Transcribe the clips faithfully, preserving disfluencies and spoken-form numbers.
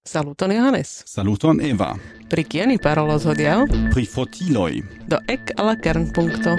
Saluton Johannes. Saluton Eva. Pri kio ni parolos hodiaŭ? Pri fotiloj. Do ek al la kernpunkto.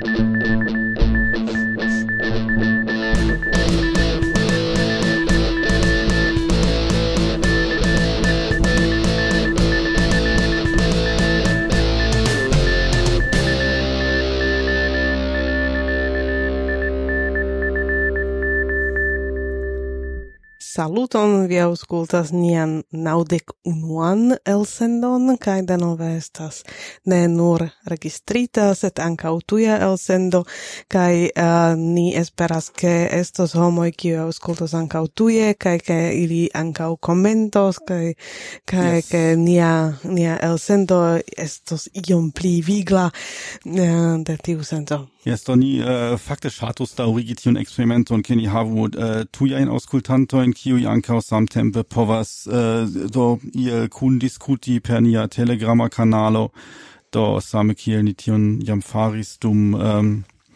Saluton, vi aŭskultas nian naŭdek unuan elsendon, kaj denove estas ne nur registrita, sed ankaŭ tuja elsendo, kaj uh, ni esperas, ke estos homoj, kiuj aŭskultos ankaŭ tuje, kaj ke ili ankaŭ komentos, kaj kaj Yes. ke nia nia elsendo estos iom pli vigla uh, de tiu senco. Yes, do ni uh, fakte ŝatus daŭrigi tiun eksperimenton, ke ni havu uh, tujajn aŭskultantojn, kiuj ankaŭ samtempe povas uh, do iel kundiskuti per nia telegrama kanalo, do same kiel ni tion jam faris dum um,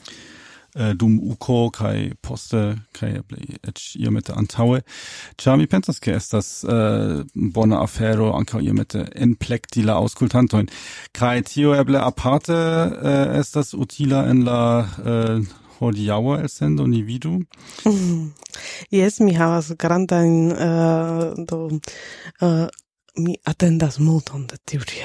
uh, dum uko kaj poste kaj eble eĉ iomete antaŭe, ĉar mi pensas, ke estas uh, bona afero ankaŭ iomete enplekti la aŭskultantojn. Kaj tio eble aparte uh, estas utila en la uh, hodiaŭa elsendo, ni vidu. Mm. Yes, mi havas grandan uh, do uh, mi atendas multon de tiu ĉi.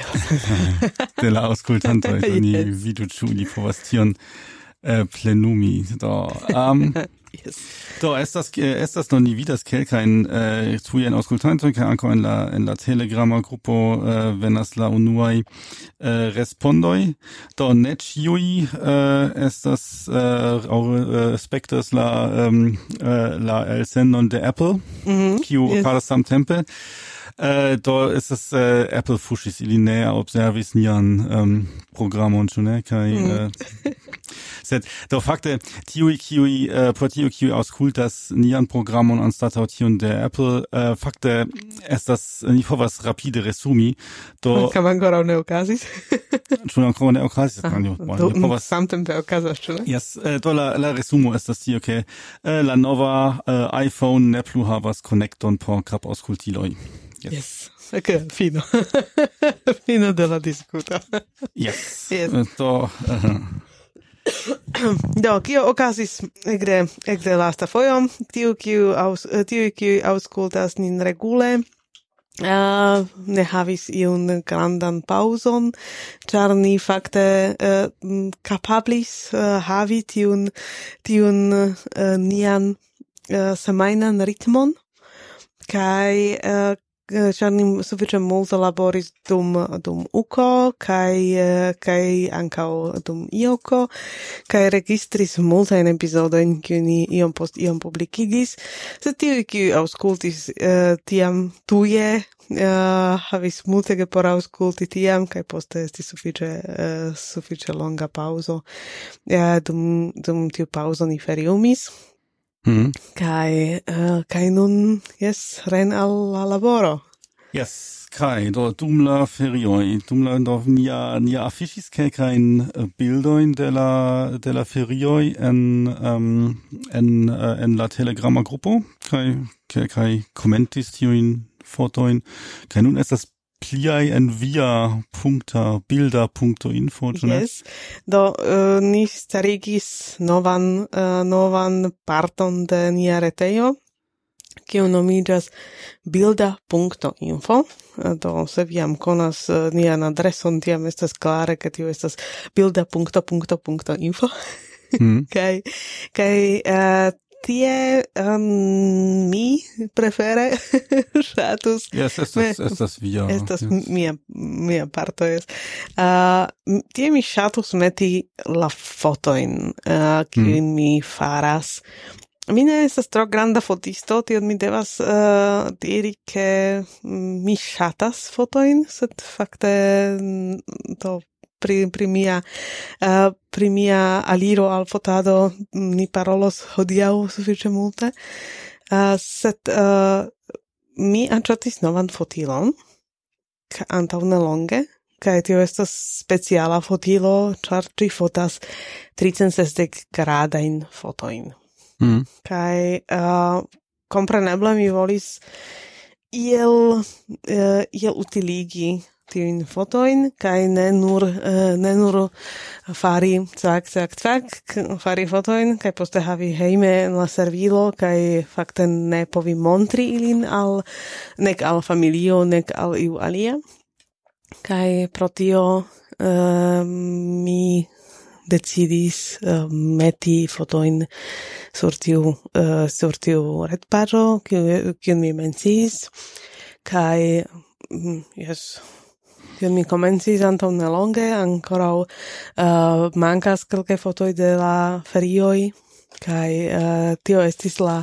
De la aŭskultantoj, do ni Yes. vidu ĉu ni povas tion uh, plenumi. Do, um, Yes. do estas eh, estas do ni vidas kelkajn uh, tujajn aŭskultantojn, kaj ankaŭ en la en la telegrama grupo uh, venas la unuaj uh, respondoj. Do ne ĉiuj uh, estas uh, aŭ uh, spektas la um, uh, la elsendon de Apple, Mhm. kiu Yes. okaras samtempe. Uh, do estas uh, Apple fuŝis, ili ne observis nian um, programon, ĉu ne? Kaj uh, sed do fakte tiuj kiuj uh, por tiuj kiuj aŭskultas nian programon anstataŭ tiun de Apple, uh, fakte estas ni povas rapide resumi. Do Kam ankoraŭ ne okazis? ĉu ankoraŭ ne okazis? Anjo, bone, Do ni povas samtempe okazas, ĉu ne? Yes, uh, do la, la resumo estas tio, ke uh, la nova uh, iPhone ne plu havas konekton por kapaŭskultiloj. Yes. Yes. Ok, fino. Fino de la diskuto. Yes. Yes. Uh, do uh, Do, kio okazis ekde ekde lasta fojo, tiu kiu aus tiu kiu aŭskultas nin regule, Uh, ne havis iun grandan pauzon, ĉar ni fakte uh, m, kapablis uh, havi tiun tiun uh, nian uh, semajnan ritmon, kaj uh, ĉar ni sufiĉe multe laboris dum dum uko kaj uh, kaj ankaŭ dum ioko, kaj registris multajn epizodojn, kiuj ni iom post iom publikigis, sed tiuj kiuj aŭskultis uh, tiam tuje Uh, havis multege por aŭskulti tiam, kaj poste estis sufiĉe uh, sufiĉe longa paŭzo. Uh, dum dum tiu paŭzo ni feriumis, hmm. kaj uh, kaj nun jes ren al la laboro. Yes, kai do dum la ferioj, dum la do nia nia afiŝis kelkajn uh, bildojn de la de la ferioj en um, en uh, en la telegrama grupo, kai kelkaj komentis tiujn fotojn, kaj nun estas pliaj en via punkta bilda punkto info, ĉu ne? Yes. Do uh, ni starigis novan uh, novan parton de nia retejo, kiu nomiĝas bilda punkto info. Do se vi jam konas uh, nian adreson, tiam estas klare, ke tio estas bilda punkto punkto punkto info. Hmm. Kaj kaj uh, tie um, mi prefere ŝatus Yes, estas estas via. estas yes. mia mia parto es uh, tie mi ŝatus meti la fotojn uh, kiujn mi faras. Mi ne estas tro granda fotisto, tiam mi devas uh, diri ke mi ŝatas fotojn, sed fakte mm, to pri, pri mia uh, pri mia aliro al fotado ni parolos hodiaŭ sufiĉe multe. Uh, sed uh, mi aĉetis novan fotilon ka- antaŭ nelonge, kaj tio estas speciala fotilo, ĉar ĝi fotas tricent sesdek gradajn fotojn. Hmm. Kaj uh, kompreneble mi volis iel, uh, iel utiligi tiun fotoin, kai ne nur, uh, ne nur fari cak, cak, cak, fari fotoin, kai poste havi heime en la servilo, kai fakte ne povi montri ilin al, nek al familio, nek al iu alia. Kai pro tio uh, mi decidis uh, meti fotoin sur tiu, uh, sur tiu retpaĝo, kiun mi menciis, kai, mm, yes, kiun mi komencis antaŭ nelonge, ankoraŭ uh, mankas kelkaj fotoj de la ferioj, kai uh, tio estis la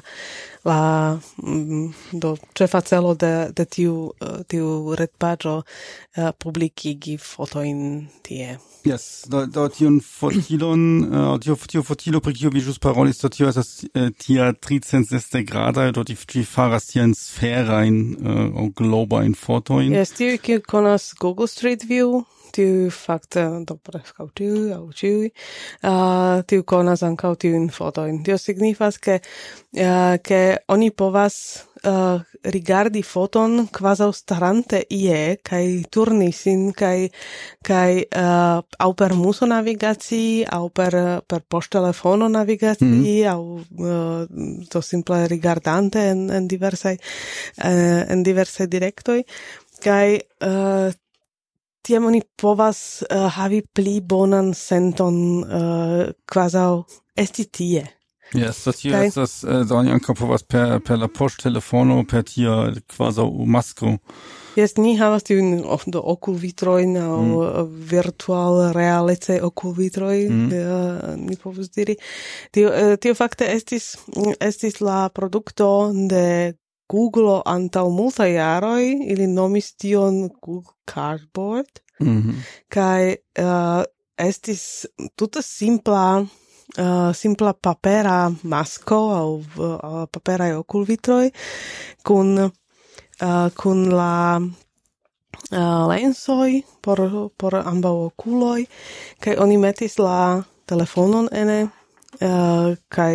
la mm, do ĉefa celo de de tiu uh, tiu retpaĝo uh, publikigi fotojn tie. Yes, do, do tion fotilon, uh, tio, tio fotilo, pri kio vi ĵus parolis, do tio estas uh, tia tricent sesdek gradaj, do ĝi ĝi faras tiajn sferajn uh, aŭ globajn fotojn. Yes, tiu kiu konas Google Street View, tiu fakte do preskaŭ tiu aŭ ĉiuj, uh, tiu konas ankaŭ tiujn fotojn. Tio signifas, ke uh, ke oni povas uh, rigardi foton kvazaŭ starante ie kaj turni sin kaj kaj uh, aŭ per muso navigacii aŭ per per poŝtelefono navigacii aŭ uh, to simple rigardante en en diversaj uh, en diversaj direktoj kaj uh, tiam oni povas uh, havi pli bonan senton uh, kvazaŭ esti tie. Yes, das hier okay. Ist das, äh, da oni ankaŭ povas per, per la poŝtelefono, per tia kvazaŭ masko. Yes, ni havas tiujn do okulvitrojn aŭ mm. virtual realece okulvitroj, mm. uh, ni povus diri. Tio, uh, tio fakte estis, estis la produkto de Google antaŭ multaj jaroj, ili nomis tion Google Cardboard, mm-hmm. kaj uh, estis tute simpla uh, simpla papera masko aŭ uh, paperaj okulvitroj kun uh, kun la uh, lensoj por por ambaŭ okuloj, kaj oni metis la telefonon ene uh, kaj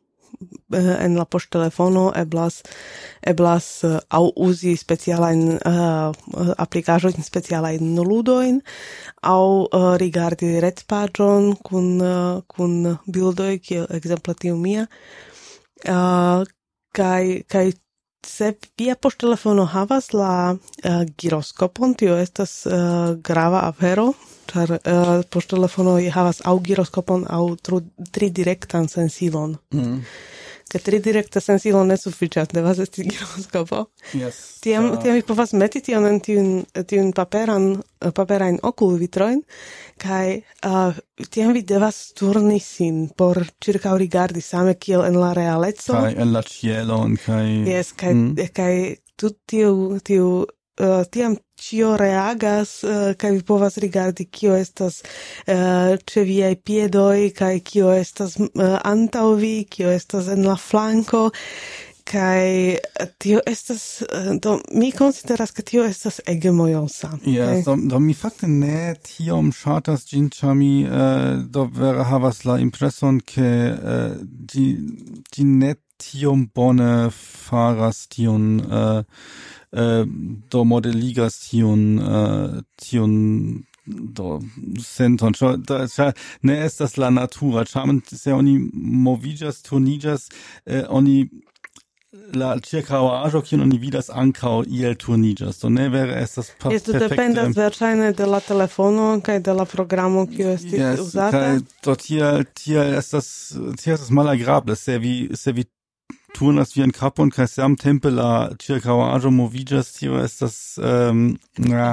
en la poŝtelefono eblas eblas uh, aŭ uzi specialajn uh, aplikaĵojn, specialajn ludojn, aŭ uh, rigardi retpaĝon kun uh, kun bildoj, kiel ekzemple tiu mia. Uh, kaj kaj se via poŝtelefono havas la uh, giroskopon, tio estas uh, grava afero, ĉar uh, poŝtelefonoj havas aŭ giroskopon aŭ tridirektan sensilon. Mm. Ke tridirekta sensilo ne sufiĉas, devas esti giroskopo. Yes. Tiam, uh... tiam vi povas meti tion en tiun, tiun paperan, paperajn okulvitrojn, kaj uh, tiam vi devas turni sin por ĉirkaŭrigardi same kiel en la realeco. Kaj en la ĉielon, kaj... Yes, kaj, mm. kaj tut tiu, tiu uh, tiam ĉio reagas, uh, kaj vi povas rigardi kio estas uh, ĉe viaj piedoj, kaj kio estas uh, antaŭ vi, kio estas en la flanko, kaj tio estas, uh, do mi konsideras, ke tio estas ege mojosa. Yes, do, do mi fakte ne tiom ŝatas ĝin, ĉar mi uh, do vere havas la impreson, ke uh, ĝi ĝi ne tiom bone faras tion uh, Uh, do modeligas tion uh, tion do senton ĉar ĉar ne estas la natura, ĉar se oni moviĝas, turniĝas, uh, oni la ĉirkaŭaĵo, kiun oni vidas, ankaŭ iel turniĝas. Do ne vere estas perfekte. Esto dependas verŝajne de la telefono kaj de la programo, kiu estis yes, uzata. Kaj do tiel tiel estas tiel estas malagrable, se vi se vi turnas vian kapon kaj samtempe la ĉirkaŭaĵo moviĝas, tio estas um, ja,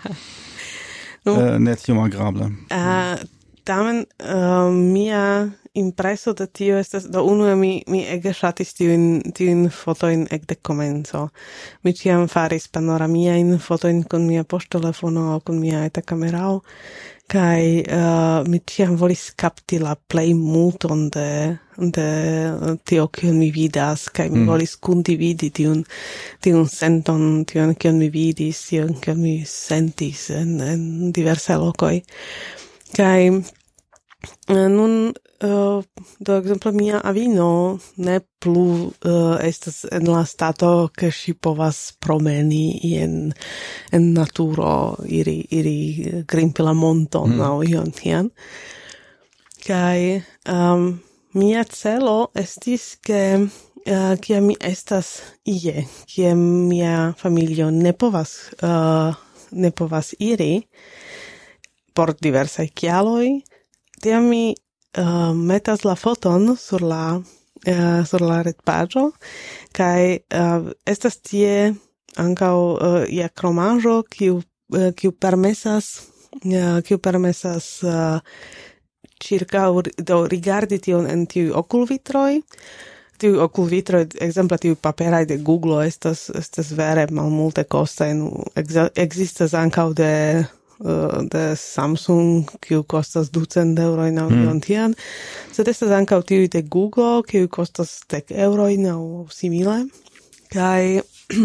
no. uh, ne tiom agrable. Uh, tamen uh, mia impreso de tio estas, do unue mi, mi ege ŝatis tiujn tiujn fotojn ekde komenco. Mi ĉiam faris panoramiajn fotojn kun mia poŝtelefono aŭ kun mia eta kamerao, kaj uh, mi ĉiam volis kapti la plej multon de de tio kion mi vidas, kaj mi mm. volis kundividi tiun tiun senton, tion kion mi vidis, tion kion mi sentis en, en diversaj lokoj. Kaj Uh, nun, uh, do ekzemplo mia avino ne plu uh, estas en la stato ke ŝi povas promeni en en naturo, iri iri grimpi la monton aŭ ion tian. Kaj um, mia celo estis ke uh, kiam mi estas ie, kiam mia familio ne povas uh, ne povas iri por diversaj kialoj, tiam mi uh, metas la foton sur la uh, sur la retpaĝo kaj uh, estas tie ankaŭ uh, ia kromaĵo kiu uh, kiu permesas uh, kiu permesas uh, circa do rigardi tion en tiu okulvitroj. Tiu okulvitroj, ekzemple tiu paperaj de Google estas estas vere malmulte kostaj. Ekzistas ankaŭ de uh, de Samsung, kiu kostas ducent eŭrojn aŭ ion tian. Sed estas ankaŭ tiuj de Google, kiu kostas dek eŭrojn aŭ simile. Kaj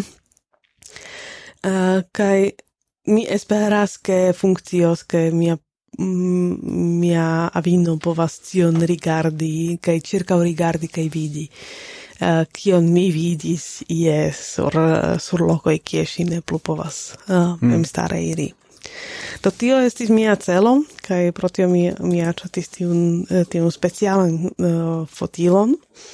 uh, kaj mi esperas ke funkcios, ke mia mia avino povas tion rigardi kaj ĉirkaŭ rigardi kaj vidi uh, kion mi vidis ie sur, uh, sur lokoj kie ŝi ne plu povas uh, mm. memstare iri. Do tio estis mia celo kaj pro tio mi, mi aĉetis tiun, uh, tiun specialan uh, fotilon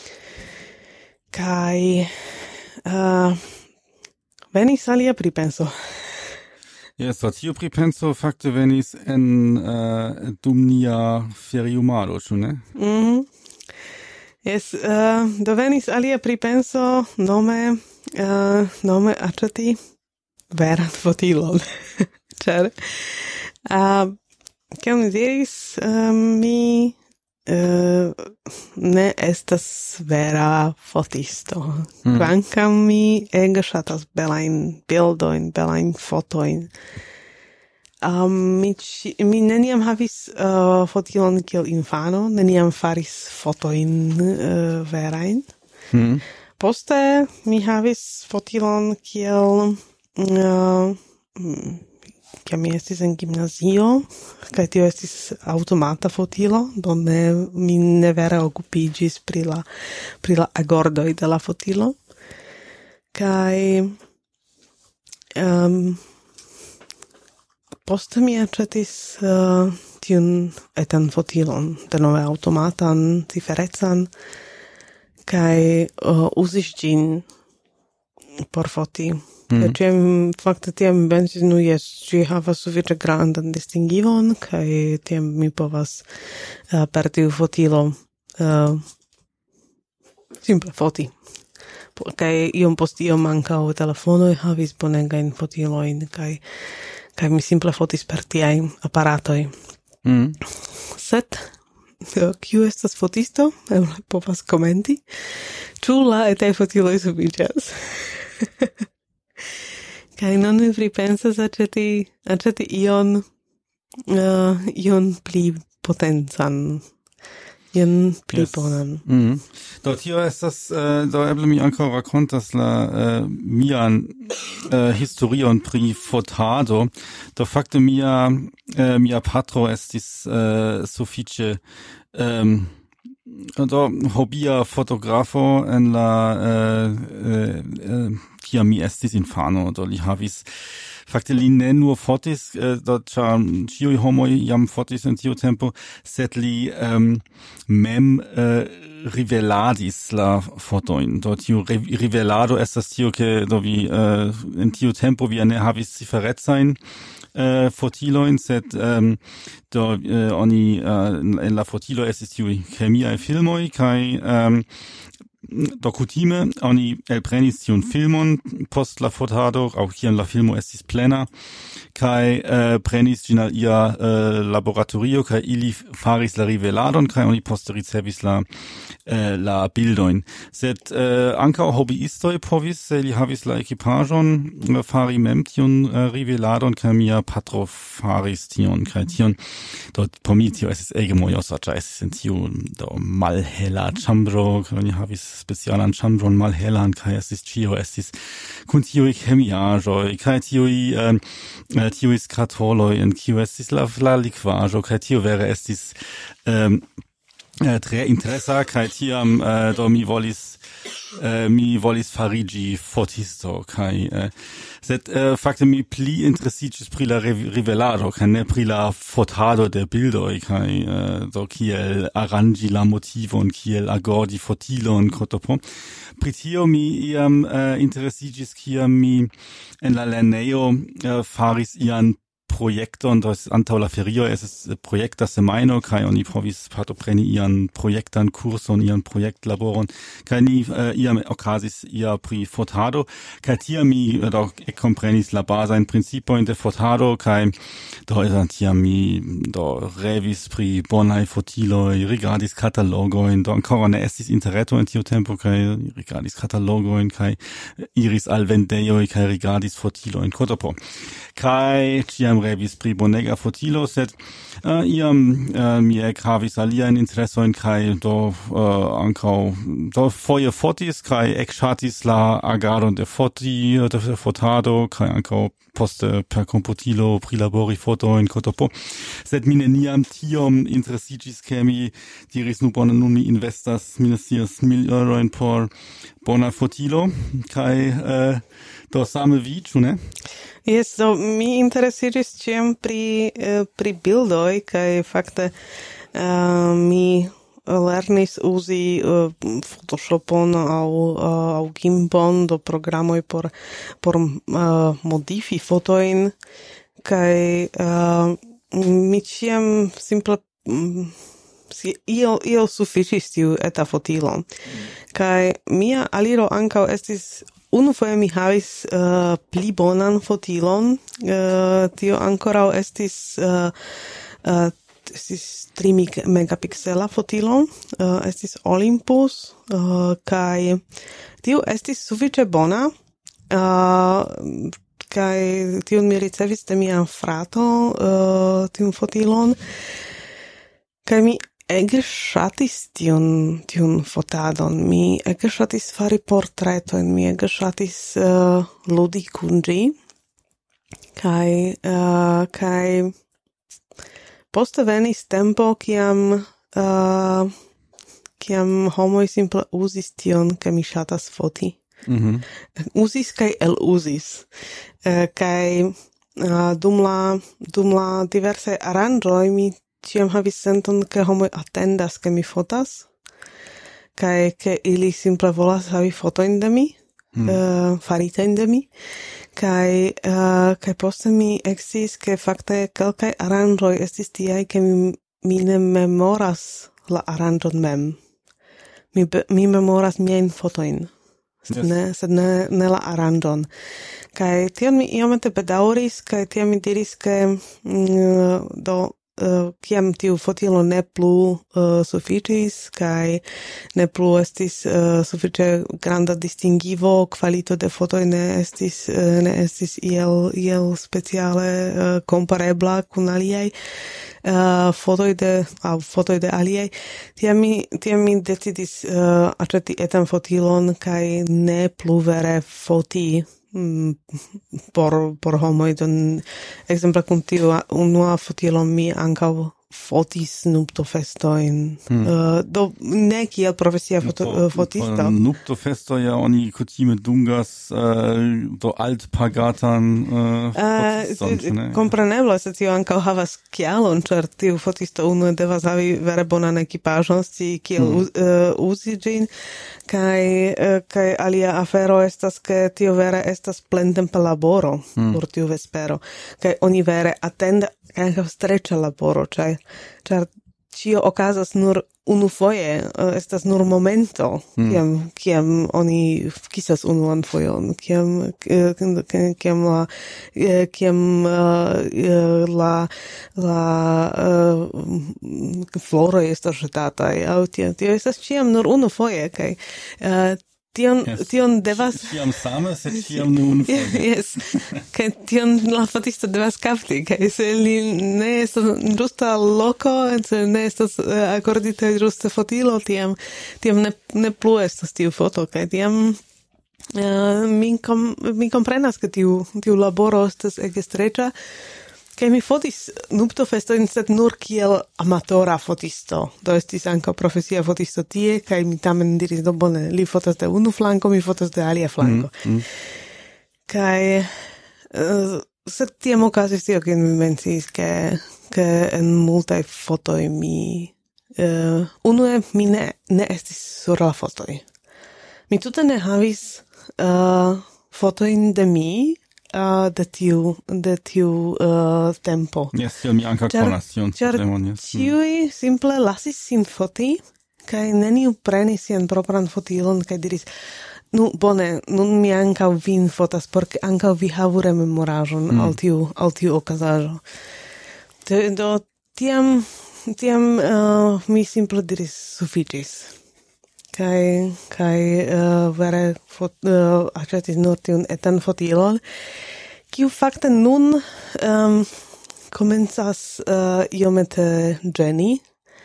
kaj uh, venis alia pripenso. Yes, so tio pripenso fakte venis en uh, dum nia feriumado, ĉu ne? Mhm. Yes, uh, do venis alia pripenso nome uh, nome aĉeti veran fotilon. Ĉar uh, kiam mi diris, uh, mi uh, ne estas vera fotisto. Mm. Kvankam mi ege ŝatas belajn bildojn, belajn fotojn. Um, mi, mi neniam havis uh, fotilon kiel infano, neniam faris fotojn uh, verajn. Mm. Poste mi havis fotilon kiel uh, kiam mi estis en gimnazio, kaj tio estis aŭtomata fotilo, do ne, mi ne vere okupiĝis pri la, pri la agordoj de la fotilo. Kaj um, poste mi aĉetis uh, tiun etan fotilon, denove aŭtomatan, ciferecan, kaj uh, uzis ĝin por foti. Mm. Ciam, fakte tiam pensis, nu jes, ĝi havas sufiĉe grandan distingivon, kaj tiam mi povas uh, per tiu fotilo uh, simple foti. Kaj iom post iom ankaŭ telefonoj havis bonegajn fotilojn, kaj kaj mi simple fotis per tiaj aparatoj. Mm. Sed kiu estas fotisto? Eble povas komenti. Ĉu la etaj fotiloj sufiĉas? Kaj nun mi pripensas aĉeti aĉeti ion uh, ion pli potencan, ion pli yes. bonan. Mm. Do tio estas uh, do eble mi ankaŭ rakontas la uh, mian uh, historion pri fotado. Do fakte mia uh, mia patro estis uh, sufiĉe um, do hobia fotografo en la uh, uh, uh, kiam mi estis infano, do li havis fakte li ne nur fotis, uh, do ĉar ĉiuj homoj jam fotis en tiu tempo, sed li um, mem uh, riveladis la fotojn. Do tiu rivelado estas tio, ke do vi uh, en tiu tempo vi ne havis ciferecajn uh, fotilojn, sed um, do uh, oni uh, en la fotilo estis tiuj kemiaj filmoj kaj um, do kutime oni elprenis tiun filmon post la fotado, aŭ kiam la filmo estis plena, kaj uh, prenis ĝin al ia uh, laboratorio, kaj ili faris la riveladon, kaj oni poste ricevis la uh, la bildojn. Sed uh, ankaŭ hobiistoj povis, se li havis la ekipaĵon, uh, fari mem tiun uh, riveladon, kaj mia patro faris tion, kaj tion, do por mi tio estis ege mojosa, ĉar estis en tiu do malhela ĉambro, kaj oni havis specialan ĉambron malhelan kaj estis ĉio estis kun tiuj chemiaĵoj kaj tiuj um, tiuj skatoloj en kiu estis la, la likvaĵo kaj tio vere estis um, tre interesa kaj tiam uh, do mi volis Uh, mi volis farigi fotisto kai uh, sed uh, fakte mi pli interesiĝis pri la rivelado kaj ne pri la fotado de bildoj kaj uh, do kiel aranĝi la motivon kiel agordi fotilon kotopo pri tio mi iam uh, interesiĝis kiam mi en la lernejo uh, faris ian projekton, das antaŭ la ferio estis projekta semajno kaj oni povis partopreni ian projektan kurson, ian projektlaboron kaj ni uh, iam okazis ia pri fotado kaj tiam mi uh, do ekkomprenis la bazajn principojn de fotado kaj do tiam mi do revis pri bonaj fotiloj, rigardis katalogojn, do ankoraŭ ne estis interreto en tiu tempo kaj rigardis katalogojn kaj iris al vendejoj kaj rigardis fotilojn kotopo kaj ĉiam revis pri bonega fotilo, sed uh, iam uh, mi ekhavis aliajn interesojn kaj do uh, ankaŭ do foje fotis kaj ekŝatis la agadon de foti, de fotado kaj ankaŭ poste per komputilo prilabori fotojn kotopo, sed mi neniam tiom interesiĝis ke mi diris nu bone nun mi investas mi ne scias mil eurojn por bona fotilo kaj uh, do same vi, ĉu ne? Yes, so mi interesiĝis ĉiam pri uh, pri bildoj kaj fakte uh, mi lernis uzi uh, Photoshopon aŭ uh, aŭ Gimbon do programoj por por uh, modifi fotojn kaj uh, mi ĉiam simple um, io io sufiĉis tiu eta fotilo kaj mia aliro ankaŭ estis unufoje mi havis uh, pli bonan fotilon, uh, tio ankoraŭ estis uh, uh, estis tri megapiksela fotilo, uh, estis Olympus, uh, kaj tiu estis sufiĉe bona, uh, kaj tiun mi ricevis de mia frato, uh, tiun fotilon, kaj mi ege ŝatis tiun tiun fotadon. Mi ege ŝatis fari portretojn, mi ege ŝatis uh, ludi kun ĝi. Kaj uh, kaj poste venis tempo kiam uh, kiam homoj simple uzis tion, ke mi ŝatas foti. Mm-hmm. Uzis kaj eluzis. Uh, kaj uh, dum la dum la diversaj aranĝoj mi ciam havis senton, ke homoj atendas, ke mi fotas, kaj ke ili simple volas havi fotojn de mi, hmm. uh, faritajn de mi, kaj uh, kaj poste mi eksciis, ke fakte kelkaj aranĝoj estis tiaj, ke mi, mi ne memoras la aranĝon mem. Mi, mi memoras miajn fotojn, sed, yes. ne, sed ne, ne la aranĝon. Kaj tion mi iomete bedaŭris, kaj tiam mi diris, ke mm, do Uh, kiam tiu fotilo ne plu uh, sufiĉis kaj ne plu estis uh, sufiĉe granda distingivo, kvalito de fotoj ne estis uh, ne estis iel iel speciale uh, komparebla kun aliaj uh, fotoj de aŭ fotoj de aliaj, tiam mi tiam mi decidis uh, aĉeti etan fotilon kaj ne plu vere foti por por homoj don ekzemple kun tiu unua fotilo mi ankaŭ fotis nuptofestojn hmm. uh, do ne kiel profesia foto, uh, fotisto. Nuptofesto ja oni kutime dungas uh, do altpagatan uh, fotiston. Uh, kompreneble, sed tio ankaŭ havas kialon, ĉar tiu fotisto unue devas havi vere bonan ekipaĵon, scii kiel hmm. uh, uzi ĝin, kaj uh, kaj alia afero estas, ke tio vere estas plentempa laboro hmm. por tiu vespero, kaj oni vere atendas kaj ankaŭ streĉa laboro, ĉar ĉar ĉio okazas nur unufoje, uh, estas nur momento, hmm. kiam kiam oni kisas unuan fojon, kiam kiam la kiam uh, la la uh, floroj estas ĵetataj, aŭ tio tio estas ĉiam nur unufoje, kaj uh, tion, Yes. tion devas... Ciam same, sed ciam nun. Yes, che tion la fotisto devas capti, che se li ne estas giusta loco, se ne estas uh, accordita giusta fotilo, tiam, tiam ne, ne plu estas tiu foto, che tiam uh, mi, com, mi comprenas che tiu, tiu laboro estas ege streccia, che mi fotis nuptofestojn, sed nur kiel amatora fotisto. Do estis ankaŭ profesia fotisto tie, kaj mi tamen diris, do bone, li fotas de unu flanko, mi fotas de alia flanko. Mm, mm. Kaj uh, sed tiam okazis tio, ke mi menciis, ke, ke en multaj fotoj mi uh, unue mi ne, ne estis sur la fotoj. Mi tute ne havis uh, fotojn de mi, Uh, de tiu, de tiu uh, tempo. Yes, tiel mi anca conas tion problemon, yes. Ciui simple lasis sin foti, kai neniu prenis sian propran fotilon, kai diris, nu, bone, nun mi anca vin fotas, porque anca vi havu rememorajon mm. al tiu, al tiu okazajo. Do, tiam, tiam uh, mi simple diris, suficis. Kai, kai uh, vere fot, uh, accetis nur tiun etan fotilon, kiu fakte nun um, komencas uh, iomete geni,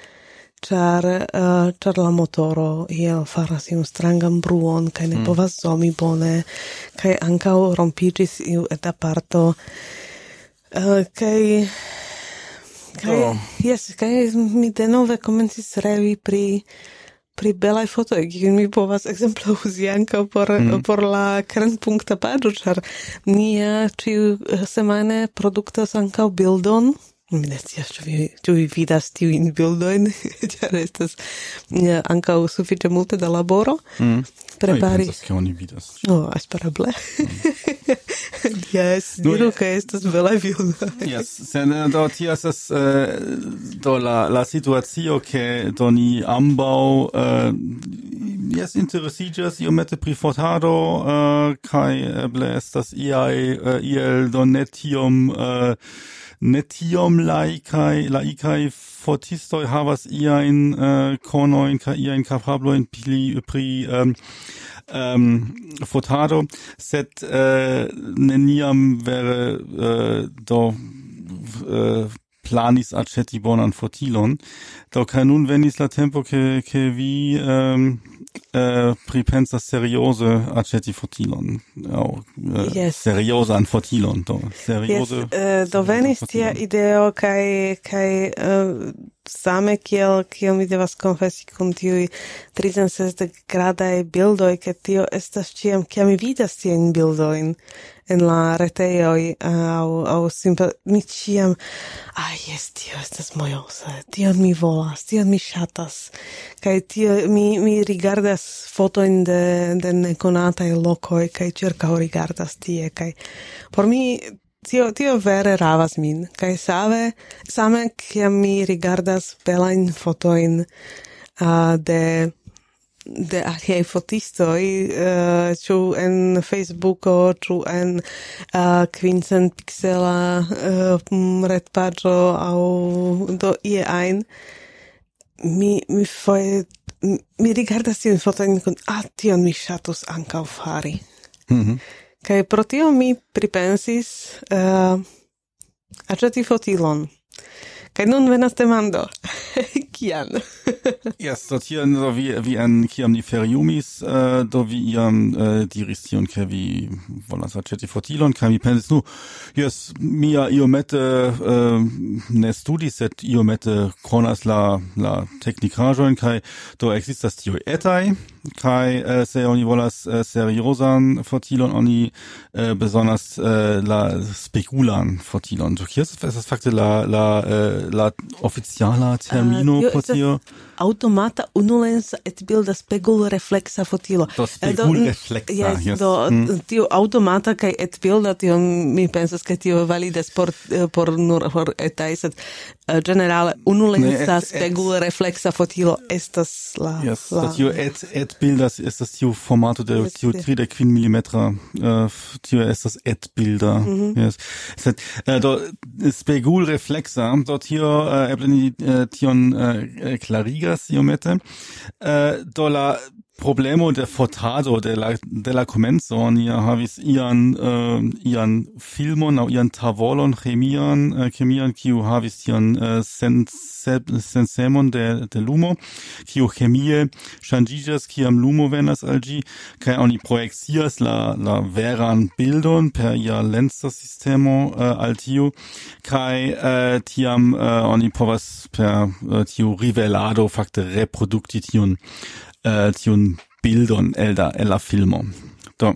char, uh, char la motoro iel faras iun strangan bruon, kai ne mm. povas zomi bone, kai ancau rompigis iu eta parto, uh, kai, kai, oh. yes, kai mi denove komencis revi pri pri belaj fotoj, kiujn mi povas ekzemple uzi ankaŭ por, mm. por la kernpunkta paĝo, ĉar ni ĉiu semajne produktas ankaŭ bildon. Mi ne scias, ĉu vi, ĉu vi vidas tiujn bildojn, ĉar estas ja, ankaŭ sufiĉe multe da laboro. Mm. Prepari. No, che oni vidas. Oh, espereble. Yes, diru che estas bela bildo. Yes, sen do tias es uh, do la la situacio che do ni ambau uh, yes interesigas iomete pri fotado uh, kai eble estas iai uh, iel do netium uh, netium laikai laikai fotistoi havas iain uh, konoin kai iain kapabloin pri pri um, um, fotado, sed uh, neniam vere uh, do uh, planis aceti bonan fotilon. Do kai nun venis la tempo che che vi um, uh, pripensas seriose aceti fotilon. Oh, uh, yes. Seriosan fotilon. Do, seriose, yes, uh, do venis tia ideo kai, kai uh, same kiel, kiel mi devas konfesi kun tiuj tridcent sesdek gradaj bildoj, ke tio estas ĉiam, kiam mi vidas tiujn bildojn en la retejoj, aŭ aŭ simple mi ĉiam, ah jes, tio estas mojosa, tion mi volas, tion mi ŝatas, kaj tio mi mi rigardas fotojn de de nekonataj lokoj kaj ĉirkaŭrigardas tie, kaj por mi Tio, tio vere ravas min, kaj same, same kiam mi rigardas belajn fotojn uh, de de aliaj fotistoj, uh, ĉu en Facebooko, ĉu en uh, kvincent piksela uh, retpaĝo aŭ do ie ajn, mi, mi foje, mi rigardas tiujn fotojn kun, ah, tion mi ŝatus ankaŭ fari. Mm-hmm. Kaj pro tio mi pripensis uh, aĉeti fotilon. Kaj nun venas demando. Kian? Yes, do tiam do vi vi en kiam ni feriumis, uh, do vi iam uh, diris tion, ke vi volas aĉeti fotilon, kaj mi pensis, nu, yes, mia iomete uh, ne studis, sed iomete konas la la teknikaĵojn, kaj do ekzistas tiuj etaj, kaj uh, se oni volas uh, seriosan fotilon, oni uh, bezonas uh, la spekulan fotilon. Do kies estas fakte la la uh, la oficiala termino uh, por tio? Automata unulensa et bilda spegul reflexa fotilo. Do spegul reflexa, yes. yes. Do mm. tio automata kaj et bilda, tio mi pensas ke tio validas por, por nur por etaj, sed uh, generale unulensa ne, spegul et, reflexa fotilo estas la... Yes, la, do tio et, et bildas estas tiu formato de yes, tiu tridek kvin milimetra, uh, tio estas et bilda. Mm-hmm. Yes. Sed uh, do spegul reflexa, do tio uh, eble ni uh, tion uh, klarigas iomete. Uh, do la problemo de fotado de la de la komenco ni havis ian uh, ian filmon aŭ ian tavolon chemian uh, chemian kiu havis tion uh, sensemon de de lumo kiu chemie ŝanĝiĝas kiam lumo venas al ĝi kaj oni projekcias la la veran bildon per ia lensa sistemo uh, al tiu kaj uh, tiam uh, oni povas per uh, tiu rivelado fakte reprodukti tiun Uh, tiun bildon el la, el la filmo. Do,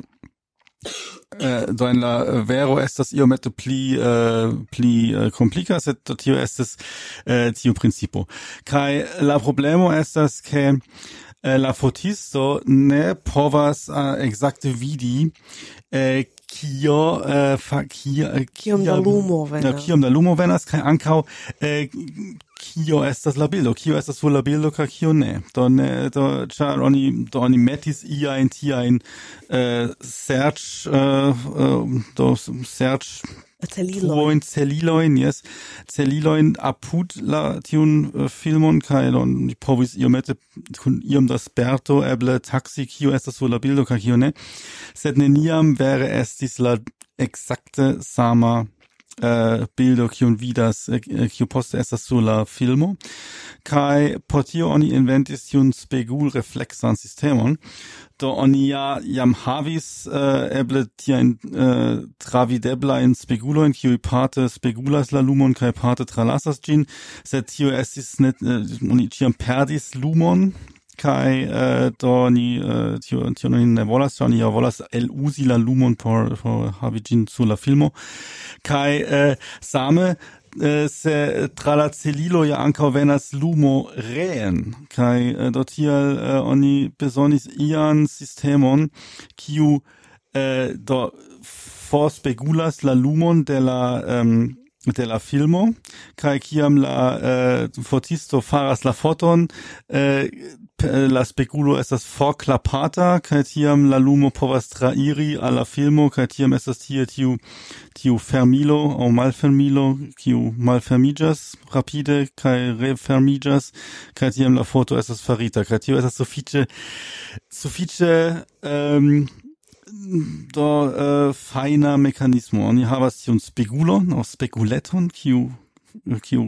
uh, do en la vero estas iomete pli, uh, pli uh, komplika, sed do tio estas uh, tiu principo. Kaj la problemo estas ke uh, la fotisto ne povas uh, ekzakte vidi uh, kio uh, fa, kio, uh, kiom da lumo venas. Uh, kiom da lumo venas, kaj ankaŭ uh, kio estas la bildo, kio estas sur la bildo, kaj kio ne. Do, ne, do, ĉar oni, do oni metis iajn tiajn uh, search, uh, uh, do search Celilojn. Celilojn, yes. Celilojn apud la tiun uh, filmon, kaj oni povis iomete kun iom da sperto eble taksi kio estas sur la bildo, kaj kio ne. Sed neniam vere estis la ekzakte sama Uh, bildo kiun vidas uh, kiu poste estas sur la filmo kaj por tio oni inventis tiun spegul-refleksan sistemon do oni ja jam havis uh, eble tiajn uh, travideblajn spegulojn kiuj parte spegulas la lumon kaj parte tralasas ĝin sed tio estis ne uh, oni ĉiam perdis lumon kai uh, do ni uh, tio tio ni ne volas oni ja volas el uzi la lumon por por havi ĝin sur la filmo kai uh, same uh, se tra la celilo ja ankaŭ venas lumo reen kai uh, do tial uh, oni bezonis ian sistemon kiu uh, do forspegulas la lumon de la um, de la filmo kai kiam la uh, fotisto faras la foton uh, la spegulo estas forklapata kaj tiam la lumo povas trairi al la filmo kaj tiam estas tie tiu tiu fermilo aŭ malfermilo kiu malfermiĝas rapide kaj refermiĝas kaj tiam la foto estas farita kaj tio estas sufiĉe sufiĉe um, do uh, fajna mekanismo. Oni havas tiun spegulon aŭ speguleton kiu kiu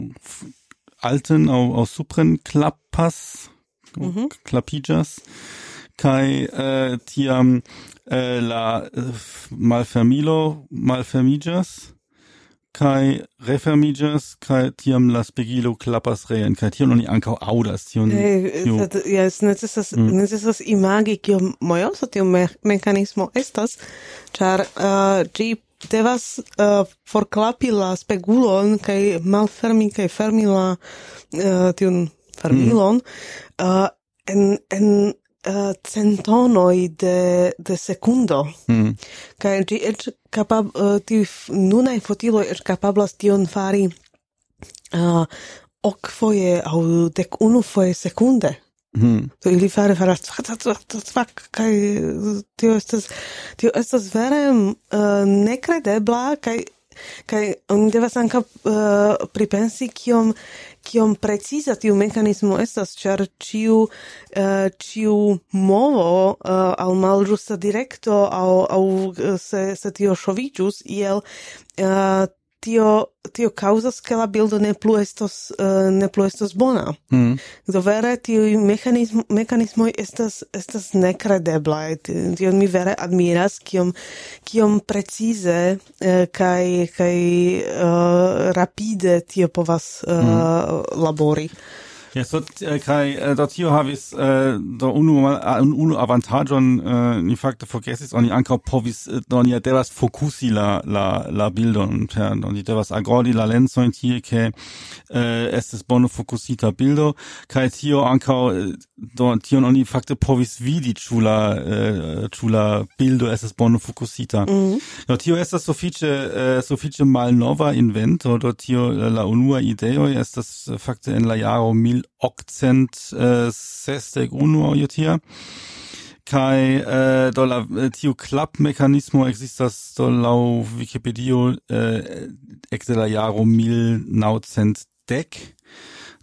alten aŭ aŭ supren klappas mm-hmm. klapiĝas kaj uh, tiam uh, la uh, malfermilo malfermiĝas kai refermiĝas kaj tiam la spegilo klapas reen kaj tion oni ankaŭ aŭdas tion tio jes necesas necesas imagi kio mojoso tiu me mekanismo estas ĉar ĝi uh, devas uh, forklapi la spegulon kaj malfermi kaj fermi la uh, tiun fermilon mm. uh, en en Uh, centonoi de, de secundo. Mm. Kaj ĝi eĉ kapab uh, tiu nunaj fotiloj eĉ kapablas tion fari uh, ok foje aŭ dek unu foje sekunde. Mm. So ili fare faras tvak kaj tio estas tio estas vere uh, nekredebla kaj kaj oni devas ankaŭ uh, pripensi kiom kiom preciza tiu mekanismo estas, ĉar ĉiu uh, ĉiu movo uh, aŭ malĝusta direkto aŭ aŭ se se tio ŝoviĝus iel uh, tio tio kaŭzas ke la bildo ne plu estos uh, ne plu estos bona. Mm. Do vere tiuj mekanismo mekanismoj estas estas nekredeblaj. Tion mi vere admiras kiom kiom precize uh, kaj kaj uh, rapide tio povas uh, mm. labori. Ja, so kai do tio havis do unu unu avantaĝon ni fakte forgesis oni ankaŭ povis do ni devas fokusi la la la bildon per oni devas agordi la lensojn tie ke estis bone fokusita bildo kaj tio ankaŭ do tion oni fakte povis vidi ĉu la ĉu la bildo estas bone fokusita. Mm. Do tio estas sufiĉe sufiĉe malnova invento, do tio la unua ideo estas fakte en la jaro mil okcent sesdek unu aŭ tia kaj uh, do la tiu klapmekanismo ekzistas do laŭ Vikipedio uh, ekde la jaro mil naŭcent dek.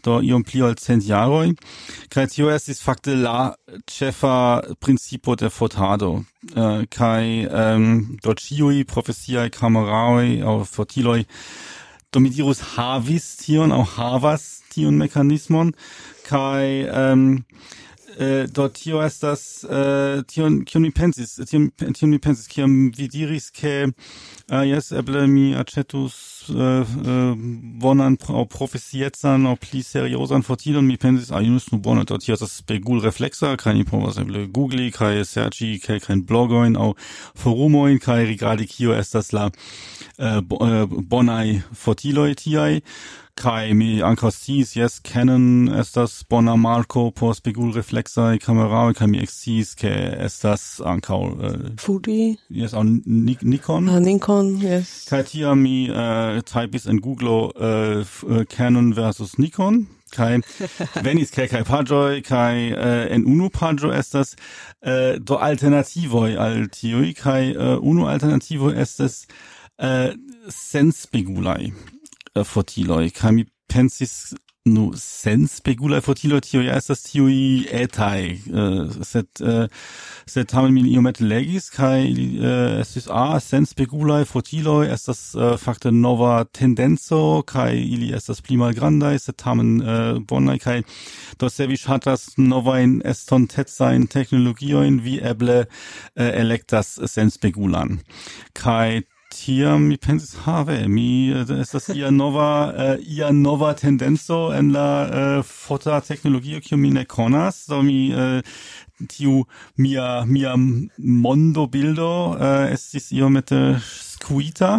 do iom pli ol cent jaroj, kaj tio estis fakte la ĉefa principo de fotado. Uh, kaj um, do ĉiuj profesiaj kameraoj aŭ fotiloj do mi dirus havis tion aŭ havas tion mekanismon, kaj um, Uh, do tio estas uh, tion kion mi pensis tion, tion mi pensis kiam vi diris ke uh, jes eble mi aĉetus uh, uh, bonan aŭ profesiecan aŭ pli seriozan fotilon, mi pensis ah jes nu bone, do tio estas spegulreflexa, kaj ni povas eble googli kaj serĉi kelkajn blogojn aŭ forumojn kaj rigardi kio estas la uh, bo, uh, bonaj fotiloj tiaj. Kai mi ankaŭ sciis, jes, Canon estas bona marko por spegulrefleksaj kameraoj, kaj mi eksciis, ke estas ankaŭ uh, Fuji. Jes, aŭ Nikon. Ah, Nikon, yes. Kaj tiam mi uh, typis en Google uh, Canon versus Nikon. Kai venis kelkaj paĝoj kaj uh, en unu paĝo estas uh, do alternativoj al tiuj, kaj uh, unu alternativo estas uh, senspegulaj fotiloj, kaj mi pensis nu senspegulaj fotiloj, tio ja estas tiuj etaj, uh, sed uh, sed tamen mi iomete legis kaj uh, estis ah senspegulaj fotiloj estas uh, fakte nova tendenco kaj ili estas pli malgrandaj, sed tamen uh, bonaj, kaj do se vi ŝatas novajn estontecajn teknologiojn, vi eble uh, elektas senspegulan. Kaj tiam mi pensis, ha ve, mi estas ia nova uh, ia nova tendenco en la uh, fototeknologio kiu mi ne konas, do mi uh, tiu mia mia mondo bildo uh, estis iomete skuita,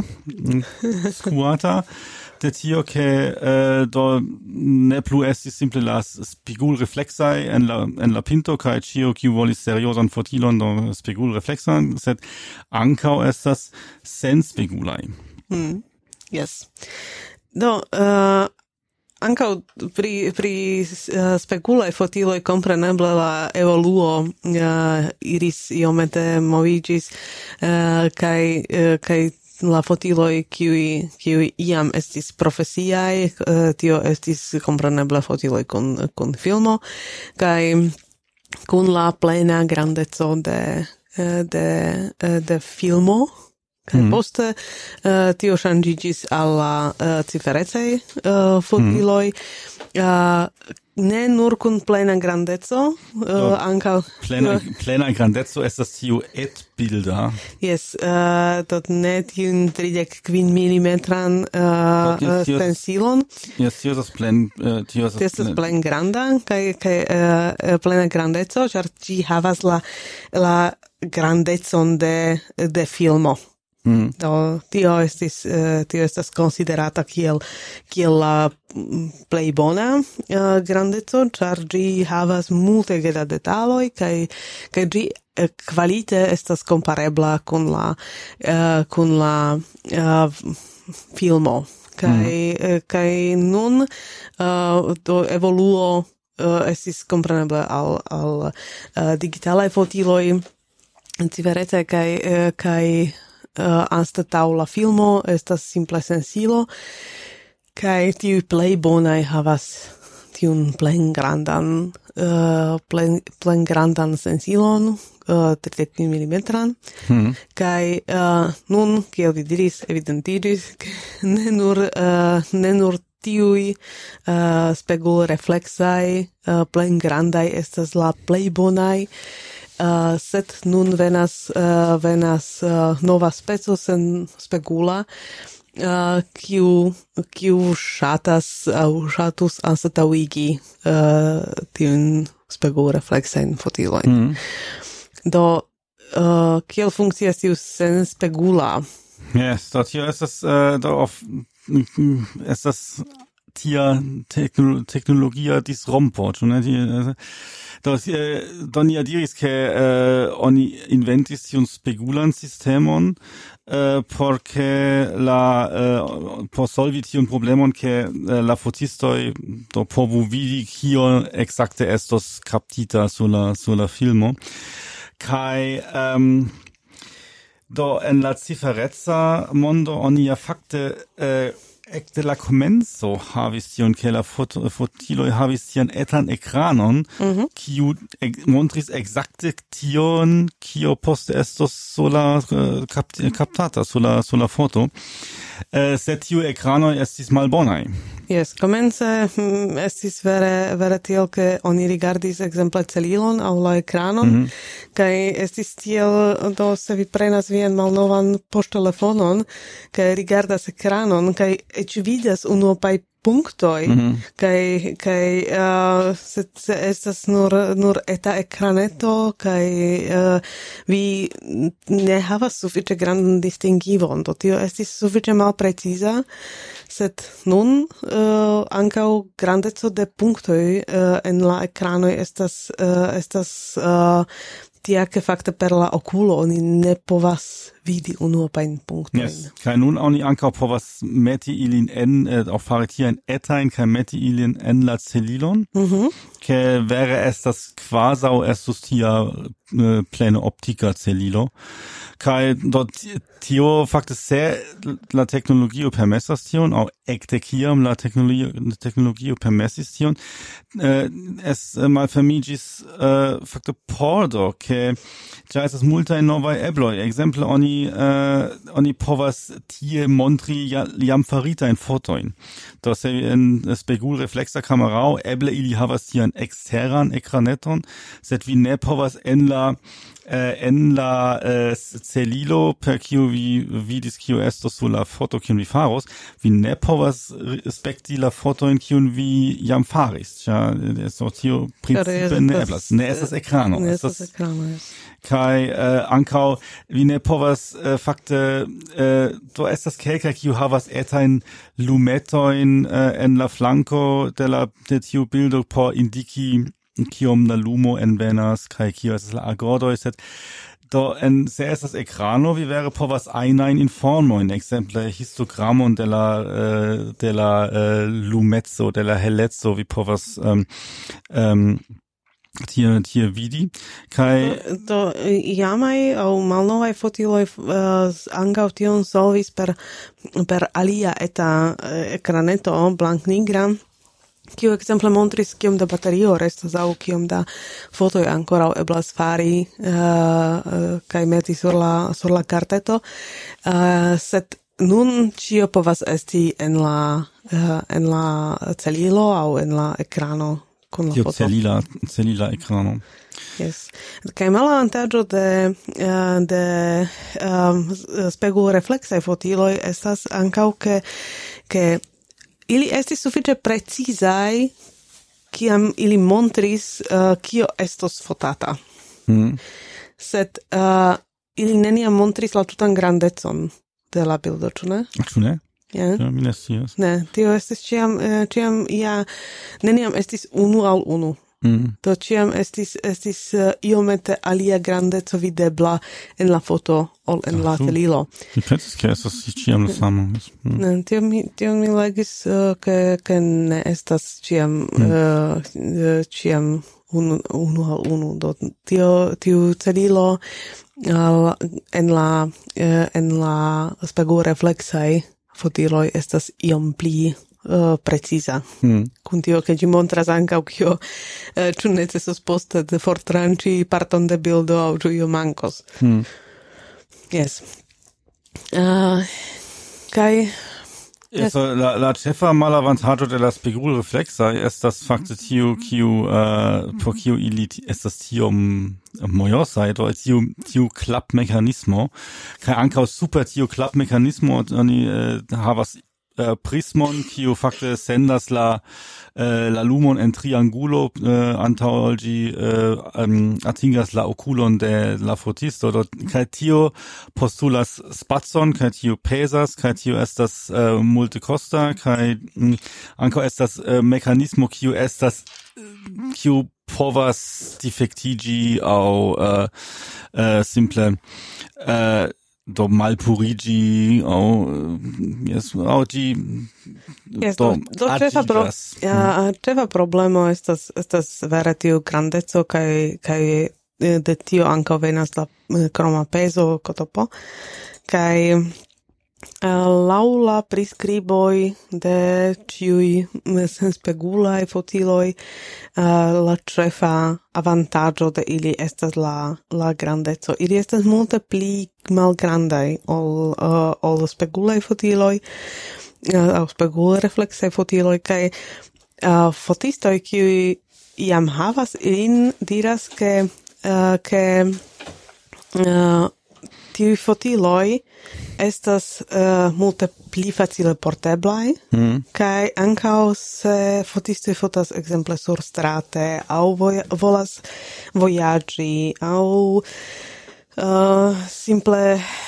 skuata de tio ke uh, do ne plu estis simple la spegulrefleksaj en la en la pinto kaj ĉio kiu volis seriozan fotilon do spegulrefleksan, sed ankaŭ estas senspegulaj. Mm. Yes. Do uh, ankaŭ pri pri uh, spegulaj fotiloj kompreneble la evoluo uh, iris iomete moviĝis uh, kaj uh, kaj la fotiloj kiuj kiuj iam estis profesiaj, uh, tio estis kompreneble fotiloj kun kun filmo kaj kun la plena grandeco de de de filmo. Kaj mm. poste uh, tio ŝanĝiĝis al la uh, ciferecaj uh, fotiloj, mm. uh, ne nur kun plena grandeco, uh, ankaŭ plena uh, plena grandeco estas tiu et-bilda. Yes, uh, tot ne tiun tridek kvin milimetran uh, stensilon. Yes, tio estas plen uh, tio estas, tio estas plen granda kaj kaj uh, plena grandeco, ĉar ĝi havas la la grandecon de de filmo. Mm. Do tio estis uh, tio estas konsiderata kiel kiel la plej bona uh, grandeco, ĉar ĝi havas multe da detaloj kaj kaj ĝi uh, kvalite estas komparebla kun la uh, kun la uh, filmo kaj mm. uh, kaj nun uh, do evoluo uh, estis kompreneble al al uh, digitalaj fotiloj ciferecaj kaj uh, kaj Uh, anstataŭ la filmo estas simple sensilo kaj tiuj plej bonaj havas tiun plen grandan uh, plen, plen grandan sensilon uh, tridek milimetran hmm. kaj uh, nun kiel vi diris evidentiĝis ne nur uh, ne nur tiuj uh, spegulrefleksaj uh, plen grandaj estas la plej bonaj. Uh, sed nun venas uh, venas uh, nova speco sen spegula uh, kiu kiu ŝatas aŭ ŝatus anstataŭigi uh, tiun spegulrefleksajn fotilojn. Mm. Do uh, kiel funkcias tiu senspegula? Yes, do tio estas uh, do of estas tia teknolo- teknologia disrompo, ĉu ne? Tie, do eh, do nia diris ke eh, oni inventis tiun spegulan sistemon eh, por ke la eh, por solvi tiun problemon ke eh, la fotistoj do povu vidi kio ekzakte estos kaptita sur la sur la filmo kaj um, do en la ciferezza mondo oni ja fakte eh, ekde la komenco havis tion ke la foto, fotiloj havis tian etan ekranon, mm-hmm. kiu ek, montris exacte tion, kio poste estos sola uh, kapt, kaptata sola sola foto. Uh, sed tiu ekranoj estis malbonaj. Yes, komence mm, estis vere vere tiel ke oni rigardis ekzemple celilon aŭ la ekranon, mm-hmm. kaj estis tiel do se vi prenas vian malnovan poŝtelefonon kaj rigardas ekranon kaj eĉ vidas unuopaj punktoj mm-hmm. kaj kaj uh, se, se estas nur nur eta ekraneto kaj uh, vi ne havas sufiĉe grandan distingivon, do tio estis sufiĉe malpreciza, sed nun uh, ankaŭ grandeco de punktoj uh, en la ekranoj estas uh, estas uh, tia ke fakte per la okulo oni ne povas vidi unuopajn punktojn. Yes. Kaj nun oni ankaŭ povas meti ilin en, äh, aŭ fari tiajn etajn kaj meti ilin en la celilon, mm-hmm. ke vere estas kvazaŭ estus tia äh, plene optika celilo. Kaj do tio fakte se la teknologio permesas tion, aŭ ekde kiam la teknologio teknologio permesis tion, äh, es äh, malfermiĝis äh, fakte pordo, ke ĉar estas multaj novaj ebloj. Ekzemple oni uh, oni povas tie montri ja, jam faritajn fotojn. Do se en spegulreflexa kamerao eble ili havas tian eksteran ekraneton, sed vi ne povas en la Uh, en la uh, celilo per kiu vi vidis kiu estos sur la foto kiun vi faros, vi ne povas respekti la fotojn kiun vi jam faris. Ĉar so tio principe ne eblas. Ne estas ekrano. Ne estas ekrano, yes. Kaj uh, ankaŭ vi ne povas uh, fakte uh, do estas kelkaj kiu havas etajn lumetojn uh, en la flanko de la de tiu bildo por indiki kiom la lumo envenas kaj kio estas la agordoj, sed do en se estas ekrano vi vere povas ajnajn informojn, ekzemple histogramon de la uh, de la uh, lumeco, de la heleco vi povas um, um, tie tie vidi kaj do iamaj aŭ malnovaj fotiloj uh, ankaŭ tion solvis per per alia eta ekraneto blanknigra, kiu ekzemple montris kiom da baterio restas aŭ kiom da fotoj ankoraŭ eblas fari uh, uh, kaj meti sur la sur la karteto, uh, sed nun ĉio povas esti en la uh, en la celilo aŭ en la ekrano kun la tio foto. celila celila ekrano. Yes. Kaj malavantaĝo de uh, de um, spegulrefleksaj fotiloj estas ankaŭ ke ke ili estis sufiĉe precizaj, kiam ili montris uh, kio estos fotata. Mm. Sed uh, ili neniam montris la tutan grandecon de la bildo, ĉu ne? Ĉu ne? Yeah. Ja, mi ne scias. Ne, tio estis ĉiam uh, ĉiam ja neniam estis unu al unu. Mm. Do ĉiam estis estis uh, iomete alia grandeco videbla en la foto ol en la celilo. Mi pensas ke estas ĉiam la sama. Mm. Ne, tio mi tio mi legis uh, ke ke ne estas ĉiam mm. uh, ĉiam unu unu al unu. Do tio tiu celilo uh, en la uh, en la spegulrefleksaj fotiloj estas iom pli Uh, precisa. Hmm. Kun tio ke ĝi montras ankaŭ kio uh, ĉu necesos poste de fortranĉi parton de bildo aŭ ĉu io mankos. Hmm. Yes. Uh, kaj yes. So, la la ĉefa malavantaĝo de la spegulrefleksaj estas fakte tiu kiu uh, por kiu ili estas tiom mojosaj, do tiu tiu klapmekanismo kaj ankaŭ super tiu klapmekanismo oni uh, havas Uh, prismon kiu fakte sendas la uh, la lumon en triangulo uh, antaŭ ol ĝi uh, um, atingas la okulon de la fotisto, do kaj tio postulas spacon, kaj tio pesas, kaj tio estas uh, multekosta, kaj um, ankaŭ estas uh, mekanismo kiu estas kiu povas difektiĝi aŭ uh, uh, simple uh, do malpurigi au yes au di yes, do do ĉefa pro, ja, ĉefa problemo estas estas vere tiu grandeco kaj kaj de tio ankaŭ venas la kroma pezo kotopo kaj laŭ la priskriboj de ĉiuj senspegulaj fotiloj, la ĉefa avantaĝo de ili estas la la grandeco. Ili estas multe pli malgrandaj ol uh, ol spegulaj fotiloj, uh, aŭ spegulrefleksaj fotiloj, kaj uh, fotistoj, kiuj jam havas ilin, diras ke uh, ke uh, tiuj fotiloj estas uh, multe pli facile porteblaj, mm. kaj ankaŭ se fotistoj fotas ekzemple surstrate aŭ voja- volas vojaĝi aŭ uh, simple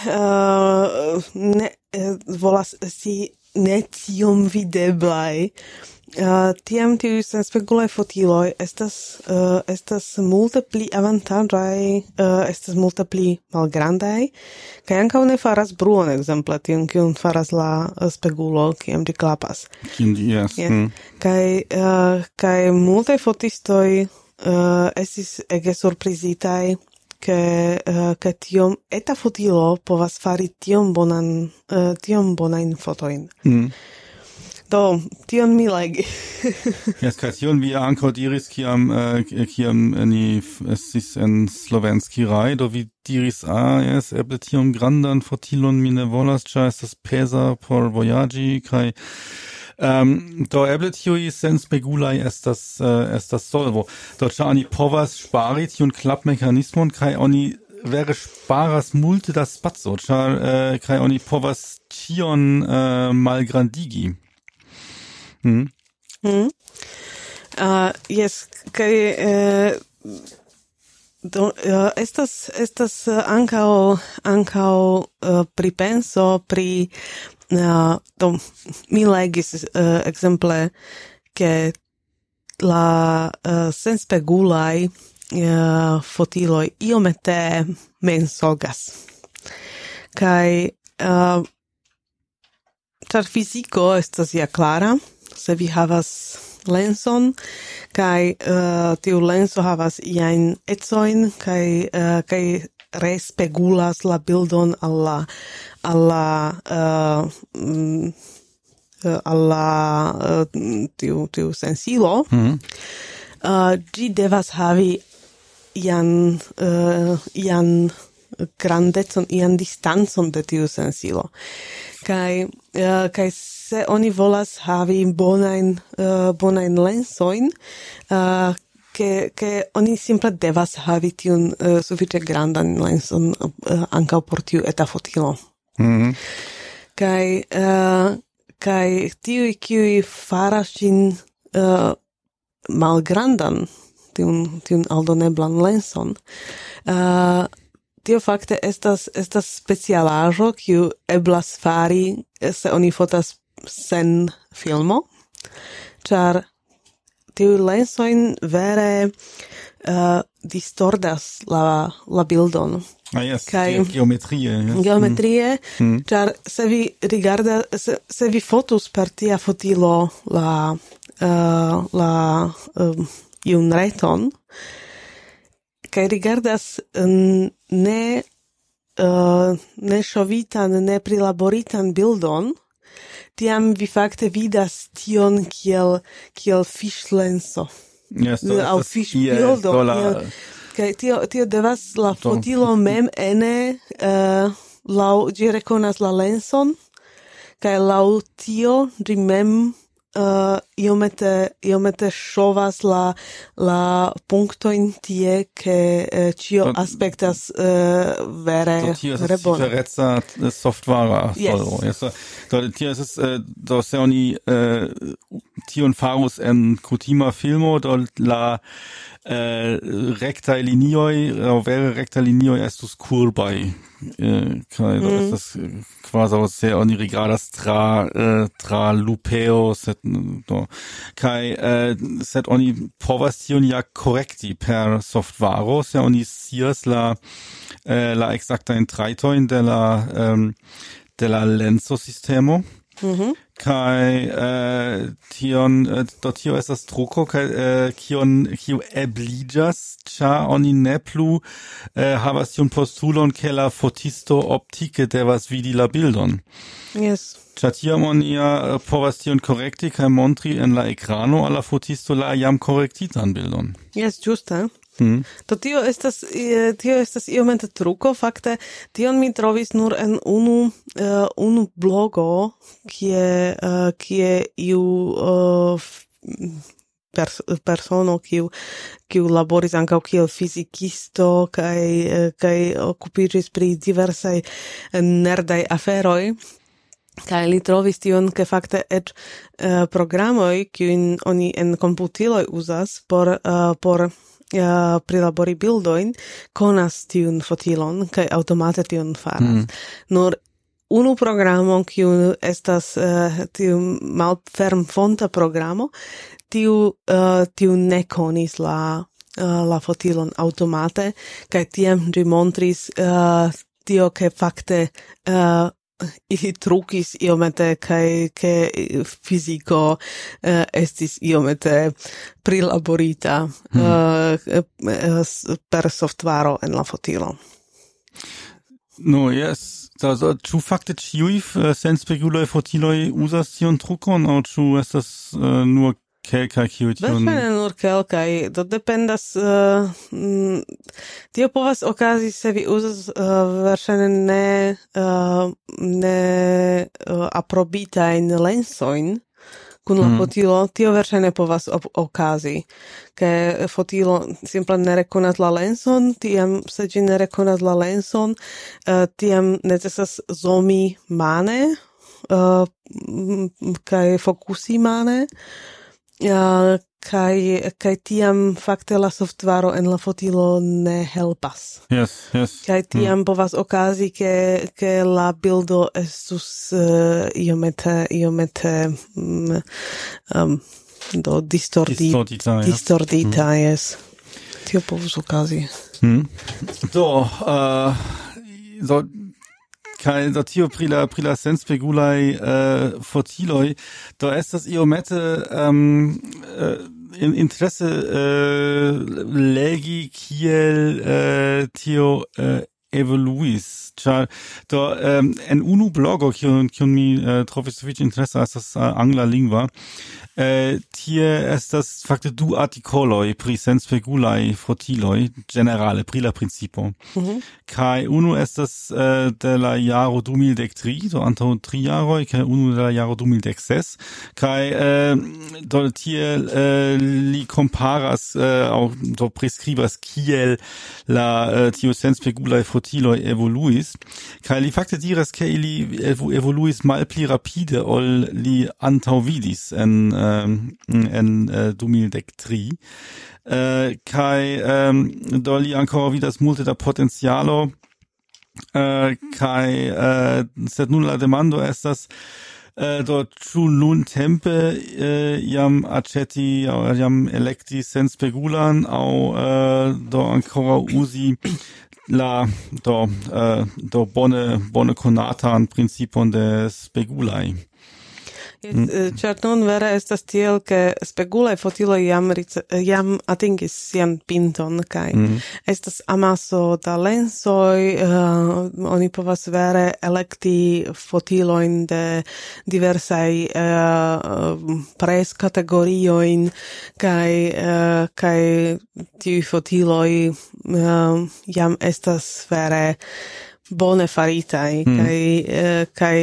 uh, ne uh, volas esti ne tiom videblaj. Uh, tiam tiuj senspegulaj fotiloj estas uh, estas multe pli avantaĝaj, uh, estas multe pli malgrandaj, kaj ankaŭ ne faras bruon, ekzemple tiun kiun faras la uh, spegulo, kiam ĝi klapas. Yes. Yes. Mm. Kaj uh, kaj multaj fotistoj uh, estis ege surprizitaj, ke uh, ke tiom eta fotilo povas fari tiom bonan uh, tiom bonajn fotojn. Mm. Do, tion mi legi. Yes, kaj tion vi ankaŭ diris, kiam uh, kiam ni f- estis en slovenski raj, do vi diris, ah, yes, eble tiom grandan fotilon mi ne volas, ĉar estas peza por vojaĝi, kaj um, do eble tiuj senspegulaj estas uh, estas solvo. Do ĉar oni povas ŝpari tiun klapmekanismon, kaj oni vere sparas multe da spaco, ĉar uh, kaj oni povas tion uh, malgrandigi. Mm. Mm. Uh, yes, kaj uh, do, uh, estas estas uh, ankaŭ ankaŭ uh, pripenso pri uh, do mi legis uh, ekzemple ke la uh, senspegulaj uh, fotiloj iomete mensogas. Kaj uh, ĉar fiziko estas ja klara, se vi havas lenson, kaj uh, tiu lenso havas iajn ecojn, kaj uh, kaj respegulas la bildon al la al la uh, mm, uh, al la uh, tiu tiu sensilo. Mm-hmm. Uh, ĝi devas havi ian uh, ian grandecon, ian distancon de tiu sensilo. Kaj uh, kaj se oni volas havi bonajn uh, bonajn lensojn, uh, ke ke oni simple devas havi tiun uh, sufiĉe grandan lenson uh, ankaŭ por tiu eta fotilo. Mm-hmm. Kaj uh, kaj tiuj kiuj faras ĝin uh, malgrandan, tiun tiun aldoneblan lenson, uh, tio fakte estas estas specialaĵo, kiu eblas fari se oni fotas sen filmo, ĉar tiuj lensojn vere uh, distordas la la bildon. Ah, yes, Kaj ge- geometrie. Yes. geometrie, Mm. ĉar se vi rigarda se, se vi fotus per tia fotilo la uh, la um, iun reton, kaj rigardas um, ne uh, ne ŝovitan, ne prilaboritan bildon, tiam vi fakte vidas tion kiel kiel fiŝlenso. Yes, do Aŭ estas- fiŝbildo. yes, do la- kiel- Kaj tio tio devas la fotilo mem ene uh, laŭ ĝi rekonas la lenson, kaj laŭ tio ĝi mem uh, iomete iomete ŝovas la la punktojn tie, ke uh, ĉio Do- aspektas uh, vere Do tio vere estas bone. diferenca eh, softvara Yes. solvo. Yes. so- Do tio estas eh, do se oni eh, tion farus en kutima filmo, do la eh, rectaj linioj, aŭ vere rectaj linioj estus kurbaj. Eh, kaj do Mm. estas eh, kvazaŭ se oni rigardas tra eh, tra lupeo, sed do kaj eh, sed oni povas tion ja korekti per softvaro, se oni scias la eh, la exactajn trajtojn de la um, de la lenso sistemo, Mhm. Kai uh, tion uh, do tio estas truko kai uh, kion kiu ebligas cha oni ne plu uh, havas tion postulon ke la fotisto optike devas vidi la bildon. Yes. Cha tiam oni ja povas tion korekti kaj montri en la ekrano al la fotisto la jam korektitan bildon. Yes, ĝuste. Hmm. Do tio estas eh, tio estas iomete truko, fakte tion mi trovis nur en unu uh, unu blogo kie uh, kie iu uh, pers persono kiu kiu laboris ankaŭ kiel fizikisto kaj uh, kaj okupiĝis pri diversaj uh, nerdaj aferoj. Kaj li trovis tion, ke fakte eĉ uh, programoj, kiujn oni en komputiloj uzas por uh, por Uh, prilabori bildoin, konas tiun fotilon, kaj automate tion faras. Mm. Nur unu programo, kiu estas uh, tiu malferm fonta programo, tiu, uh, tiu ne konis la, uh, la fotilon automate, kaj tiam ĝi montris uh, tio, ke fakte uh, ili trukis iomete kaj ke fiziko uh, estis iomete prilaborita mm. uh, per softvaro en la fotilo. No, yes. Da, so, ĉu fakte ĉiuj uh, senspegulaj fotiloj uzas tion trukon, aŭ ĉu estas uh, nur kelkaj kiuj tion? Verŝajne nur kelkaj. Do dependas. Uh, mm, tio povas okazi, se vi uzas uh, verŝajne ne uh, ne uh, aprobitajn lensojn kun la mm. fotilo, tio verŝajne povas okazi, ke fotilo simple ne rekonas la lenson, tiam se ĝi ne rekonas la lenson, uh, tiam necesas zoomi mane uh, kaj fokusi mane. Uh, kai kai tiam fakte la softvaro en la fotilo ne helpas. Yes, yes. Kai tiam mm. povas okazi ke ke la bildo estus uh, iomete iomete um, um, do distordi, distordita, distordita, yes. yes. Tio povas okazi. Mm. Do, uh, do kai do tio pri la pri la senspegulaj uh, fotiloj, do estas iomete um, uh, in interesse uh, legi kiel uh, tio uh, evoluis. Ĉar do um, en unu blogo kiun kiun mi uh, trovis sufiĉe interesa estas uh, angla lingva. Uh, tie estas fakte du artikoloj pri senspegulaj fotiloj generale pri la principo. Mm-hmm. Kaj unu estas uh, de la jaro du mil dek tri, do antaŭ tri jaroj, kaj unu de la jaro du mil dek ses. Kaj uh, do tie uh, li komparas uh, aŭ do priskribas kiel la uh, tio senspegulaj fotiloj evoluis. Kaj li fakte diras, ke ili evoluis malpli rapide ol li antaŭvidis en en uh, du mil dek tri. Uh, kai um, do li ancora vidas multe da potenzialo uh, kai uh, sed nun la demando estas uh, do ĉu nun tempe uh, jam aceti aŭ jam elekti senspegulan aŭ uh, do ancora uzi la do uh, do bone bone konatan principon de spegulaj. Ĉar nun vere estas tiel, ke spegulaj fotiloj jam, jam atingis sian pinton, kaj mm. estas amaso da lensoj, uh, oni povas vere elekti fotilojn de diversaj uh, preskategoriojn, kaj uh, kaj tiuj fotiloj uh, jam estas vere bone faritaj, mm. kaj uh, kaj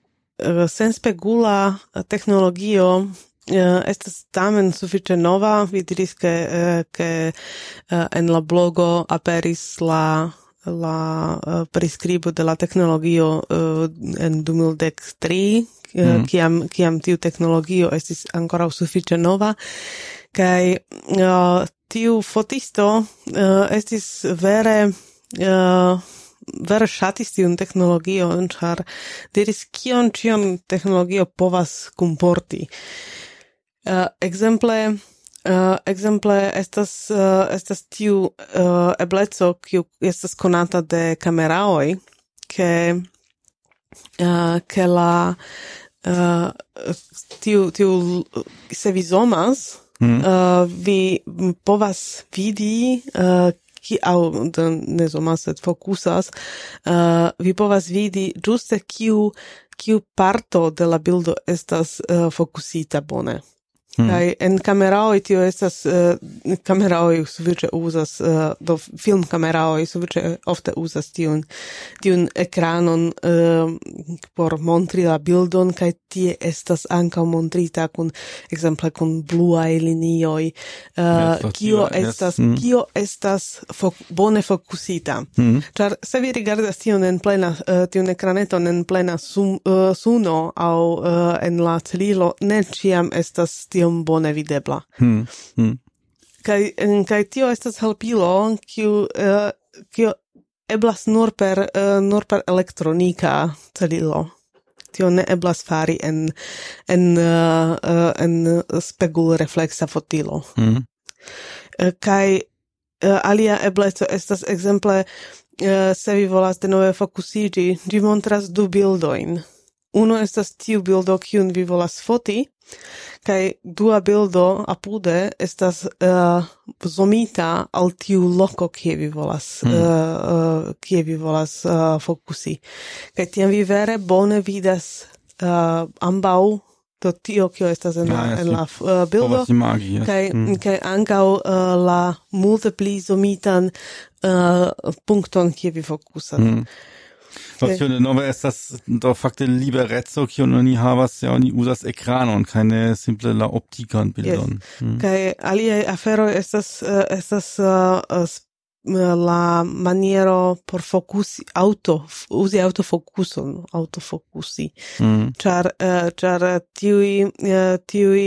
senspegula technologio uh, estas tamen sufiĉe nova. Vi diris ke uh, ke uh, en la blogo aperis la la uh, priskribo de la technologio uh, en du mil dek tri, uh, mm. kiam kiam tiu technologio estis ankoraŭ sufiĉe nova, kaj uh, tiu fotisto uh, estis vere uh, vere ŝatis tiun teknologion, ĉar diris kion ĉion teknologio povas kunporti. Uh, ekzemple uh, ekzemple estas uh, estas tiu uh, ebleco kiu estas konata de kameraoj, ke uh, ke la uh, tiu, tiu, se vi zomas, mm. uh, vi povas vidi, uh, ki, au, ne zomas, sed focusas, uh, vi povas vidi giuste kiu, kiu parto de la bildo estas uh, focusita bone. Hmm. Kai en kameraoj tio estas uh, kameraoj sufiĉe uzas uh, do film kameraoj sufiĉe ofte uzas tiun tiun ekranon uh, por montri la bildon kaj tie estas ankaŭ montrita kun ekzemple kun bluaj linioj uh, kio estas yes. kio estas fo bone fokusita. Hmm. Ĉar se vi rigardas tion en plena uh, tiun ekraneton en plena sum, uh, suno aŭ uh, en la celilo ne ĉiam estas tiom bone videbla. Hmm. Hmm. Kaj, kaj tio estas helpilo, kiu uh, kiu eblas nur per uh, nur per elektronika celilo. Tio ne eblas fari en en uh, uh, en spegulrefleksa fotilo. Hmm. Uh, kaj uh, alia ebleco estas ekzemple uh, se vi volas denove fokusiĝi, ĝi montras du bildojn. Uno estas tiu bildo, kiun vi volas foti, kaj dua bildo apude estas uh, zomita al tiu loko, kie vi volas, mm. uh, uh, kie vi volas uh, fokusi. Kaj tiam vi vere bone vidas uh, ambaŭ do tio, kio estas en la, ja, en la uh, bildo, kaj mm. kaj ankaŭ uh, la multe pli zomitan uh, punkton, kie vi fokusas. Mm. Do tio denove estas do fakte libereco, kiu oni havas, ja oni uzas ekranon, keine simple la optikan bildon. Yes. Hmm. Kaj aliaj aferoj estas uh, estas uh, uh, la maniero por fokusi auto uzi autofokuson, autofokusi. Hmm. Ĉar uh, ĉar tiuj uh, tiuj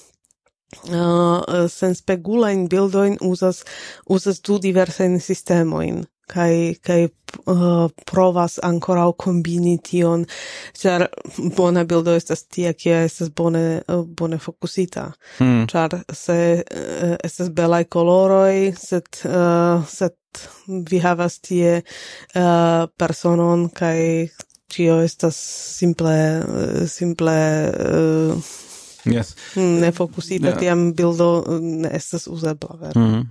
uh, senspegulajn bildojn uzas uzas du diversajn sistemojn. Kai kai uh, provas ankoraŭ kombini tion, ĉar bona bildo estas tia, kia estas bone uh, bone fokusita. Hmm. Ĉar se uh, estas belaj koloroj, sed uh, sed vi havas tie uh, personon kaj ĉio estas simple uh, simple uh, yes. ne fokusita, yeah. Tiam bildo ne estas uzebla, vere. Hmm.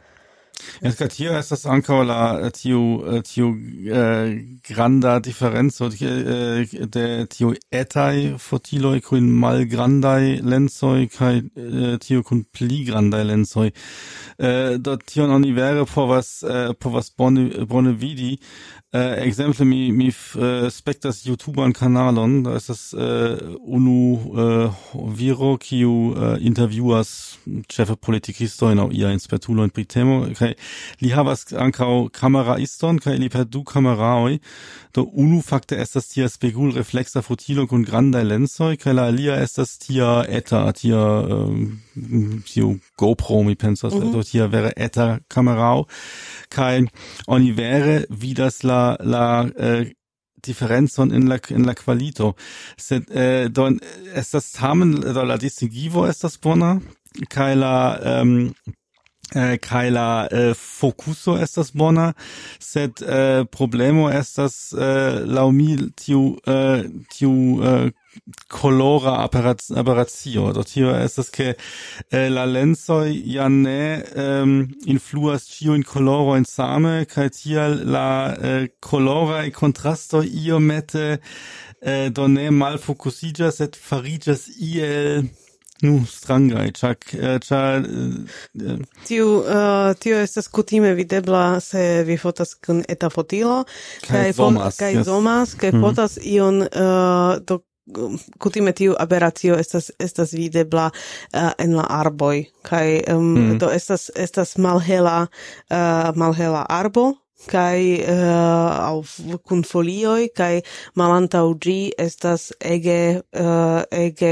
Es kaj tio estas ankaŭ la tiu tiu eh, granda diferenco de, de tiu etaj fotiloj kun malgrandaj lensoj kaj eh, tiu kun pli grandaj lensoj. Eh, do tion oni vere povas eh, povas bone bone vidi. Uh, exemple mi mi uh, spektas YouTubean kanalon, da estas uh, unu uh, viro kiu uh, intervjuas ĉefe politikistojn aŭ iajn spertulojn pri temo, kaj li havas ankaŭ kameraiston kaj li per du kameraoj, do unu fakte estas tia spegulrefleksa fotilo kun grandaj lensoj, kaj la alia estas tia eta, tia um, tiu GoPro, mi pensas, mm-hmm. do tia vere eta kamerao, kaj oni vere vidas la la eh, differenzon in la in la qualito. Sed eh, don estas tamen do la distingivo estas bona kaj la um, eh, kaj la eh, fokuso estas bona, sed eh, problemo estas eh, laŭ mi tiu eh, tiu eh, colora aberratio. Do tio estas ke eh, la lensoj ja ne um, influas ĉiujn kolorojn same, kaj tial la eh, koloraj kontrastoj iomete eh, do ne malfokusiĝas, sed fariĝas iel nu strangaj, ĉar ĉar uh, tiu uh, tio estas kutime videbla se vi fotas kun eta fotilo kaj zomas, kaj yes. zomas, kaj mm. fotas ion uh, do kutime tiu aberracio estas estas videbla uh, en la arboj kaj um, mm. do estas estas malhela uh, malhela arbo kaj uh, au kun folioj kaj malantaŭ ĝi estas ege uh, ege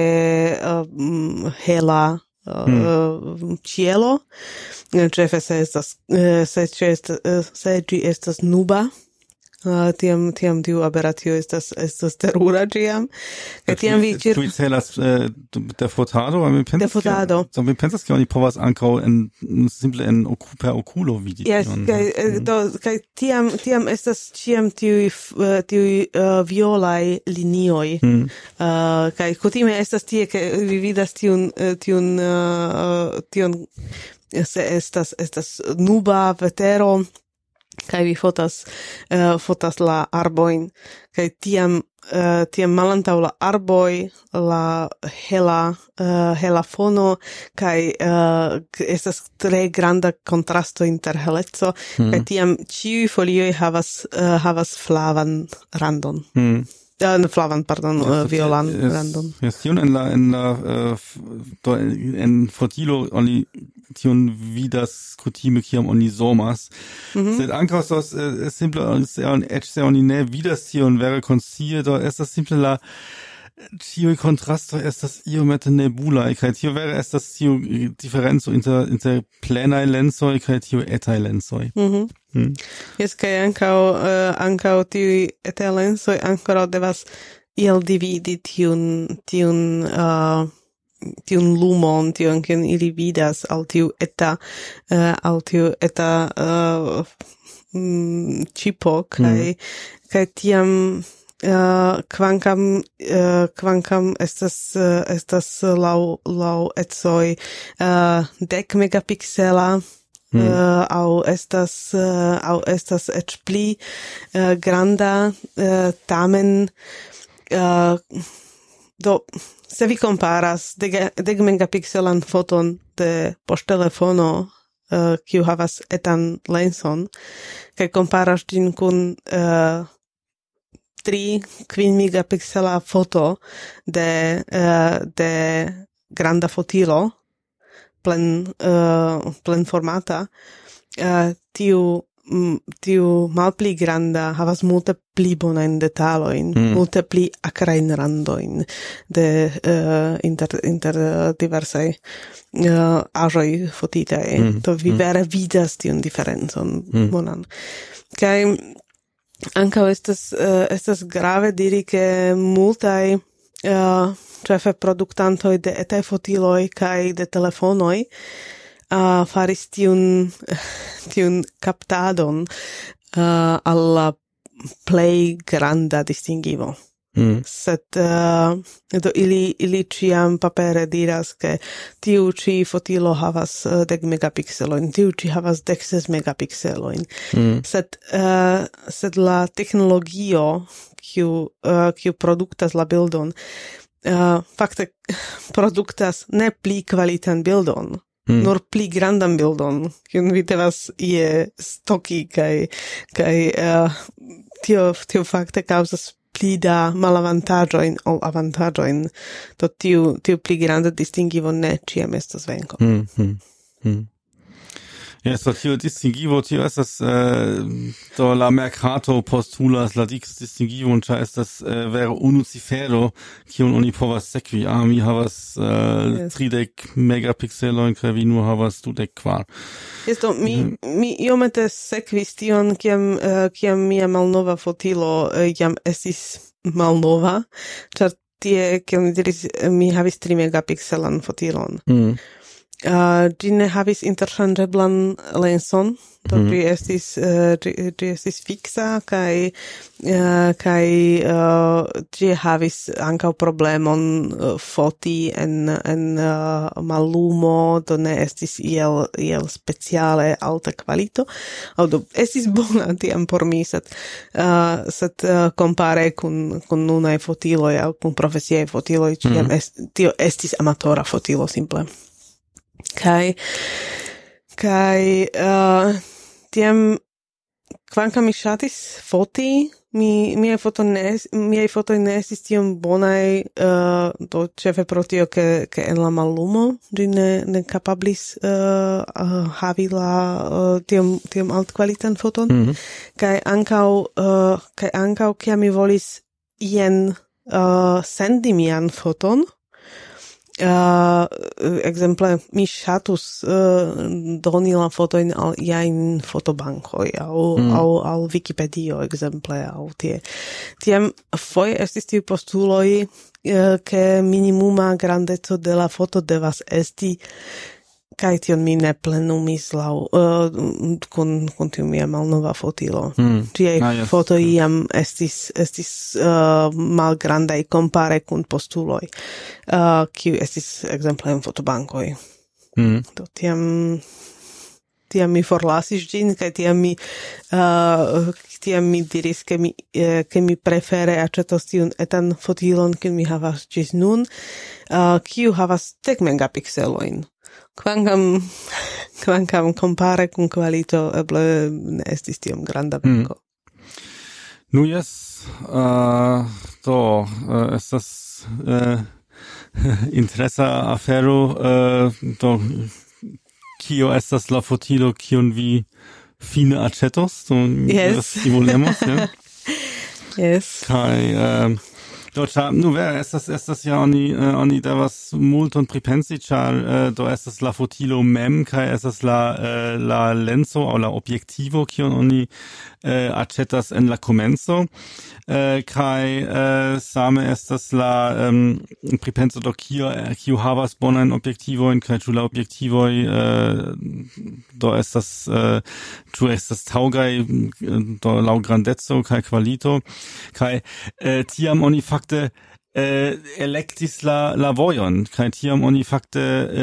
uh, hela uh, cielo, ĉefe se estas uh, se, se, se ĝi estas nuba Uh, tiam, tiam tiu aberatio estas, estas terura ciam. Kaj tiam vi cir... Tu celas uh, der fotado, aber mi pensas, der fotado. So, mi pensas, ke oni povas ankaŭ en simple en oku, per okulo vidi. Yes, kaj, mm. do, kaj tiam, tiam estas ciam tiui, uh, tiui uh, violai linioi. Mm. Uh, kaj kutime estas tie, ke vi vidas tiun, uh, tiun, uh, tiun, se estas, estas nuba vetero, kai vi fotas uh, fotas la arboin, kai tiam uh, tiam malantaŭ la arboj la hela uh, hela fono kai uh, estas tre granda kontrasto inter heleco, mm. kai tiam ĉiuj folioj havas uh, havas flavan randon. Mm. Uh, flavan, pardon, uh, violan es, randon. Yes, tion en la, en la, uh, en fotilo oni tion vidas kutime kiam oni zomas. Mm-hmm. Sed ankaŭ sos uh, simple, eĉ se oni ne vidas tion vere konscie, do estas simple la tiuj kontrastoj estas iomete nebulaj, kaj tio vere estas tiu diferenco inter, inter plenaj lensoj kaj tiuj etaj lensoj. Mm-hmm. Mm. Jes, kaj ankaŭ uh, ankaŭ tiuj etaj lensoj ankoraŭ devas iel dividi tiun tiun uh, tiun lumon, tiun kiun ili vidas al tiu eta uh, al tiu eta uh, mm, ĉipo, kaj mm. kaj tiam Uh, kvankam uh, kvankam estas uh, estas laŭ laŭ ecoj uh, dek megapiksela mm. uh, aŭ estas uh, aŭ estas eĉ pli uh, granda, uh, tamen uh, do se vi komparas dek megapikselan foton de poŝtelefono uh, kiu havas etan lenson, kaj komparas ĝin kun uh, tri kvin megapixela foto de uh, de granda fotilo plen uh, plen formata, uh, tiu m, tiu malpli granda havas multe pli bonajn detalojn, mm. multe pli akrajn randojn de uh, inter inter diversaj uh, aĵoj fotitaj. Mm. To vi vere vidas tiun diferencon mm. bonan. Kaj ankaŭ estas uh, estas grave diri ke multaj uh, ĉefe produktantoj de etaj fotiloj kaj de telefonoj uh, faris tiun tiun kaptadon uh, al la plej granda distingivo. Mm. Sed uh, do ili ili ĉiam papere diras ke tiu ĉi fotilo havas uh, dek megapikselojn, tiu ĉi havas dek ses megapikselojn. Mm. Sed uh, sed la teknologio kiu uh, kiu produktas la bildon uh, fakte produktas ne pli kvalitan bildon, mm. nur pli grandan bildon, kiun vi devas ie stoki kaj kaj uh, tio tio fakte kaŭzas pli da malavantaĝojn ol avantaĝojn, do tiu tiu pli granda distingivo ne ĉiam estas venko. Mm, mm, mm. Yes, do tio distingivo, tio estas uh, do la mercato postulas la dix distingivo, ĉar estas uh, vere unu cifero, kiun oni povas sekvi. Ah, mi havas uh, yes. tridek megapikselojn, kaj vi nur havas dudek kvar. Yes, do, mi, mm. mi iomete sekvis tion, kiam, uh, kiam mia malnova fotilo uh, jam estis malnova, ĉar tie, kiam mi diris, mi havis tri megapikselan fotilon. Mm. Uh, ĝi ne havis interŝanĝeblan lenson, do ĝi mm. estis uh, ĝi, ĝi estis fiksa kaj uh, kaj uh, ĝi havis ankaŭ problemon uh, foti en en uh, mallumo, do ne estis iel iel speciale alta kvalito. Aŭ do estis bona tiam por mi, sed uh, sed uh, kompare kun kun nunaj fotiloj aŭ kun profesiaj fotiloj, ĉiam mm. est, tio estis amatora fotilo simple. Kai kai uh, tiam kvankam mi ŝatis foti, mi miaj foto ne miaj fotoj ne estis tiom bonaj, uh, do ĉefe pro tio ke ke en la mallumo ĝi ne ne kapablis uh, uh, havi la uh, tiom tiom altkvalitan foton. Mm-hmm. Kaj ankaŭ uh, kaj ankaŭ kiam mi volis ien uh, sendi mian foton, uh, exemple mi ŝatus uh, doni la fotojn al iajn fotobankoj aŭ mm. aŭ al Wikipedio exemple aŭ tie. Tiam foje estis tiu postuloj uh, ke minimuma grandeco de la foto devas esti kaj tion mi ne plenumis laŭ uh, kun kun tiu mia malnova fotilo. Mm. Tiaj ah, yes. fotoj jam estis estis uh, malgrandaj kompare kun postuloj, uh, kiu estis ekzemple en fotobankoj. Mm. Do tiam tiam mi forlasis ĝin kaj tiam mi uh, tiam mi diris ke mi uh, ke mi prefere aĉetos tiun etan fotilon kiun mi havas ĝis nun, uh, kiu havas dek megapikselojn. Kvankam, kvankam compare kun kvalito eble ne estis tiom granda banko. Mm. Nu jes, uh, do, uh, estas uh, interesa afero, uh, do, kio estas la fotilo, kion vi fine aĉetos? Do, yes. Mi volemos, ja? Yes. Kaj, uh, do, ĉar, nu vere, estas, estas ja oni, uh, oni devas multon pripensi, ĉar uh, do estas la fotilo mem, kaj estas la, uh, la lenso aŭ la objektivo, kion oni uh, aĉetas en la komenco, uh, kaj uh, same estas la um, pripenso do kio, kio havas bonajn objektivojn, kaj ĉu la objektivoj uh, do estas, uh, ĉu estas taŭgaj do laŭ grandeco kaj kvalito, kaj uh, tiam oni fakte eh, electis la la vojon kaj tiam oni fakte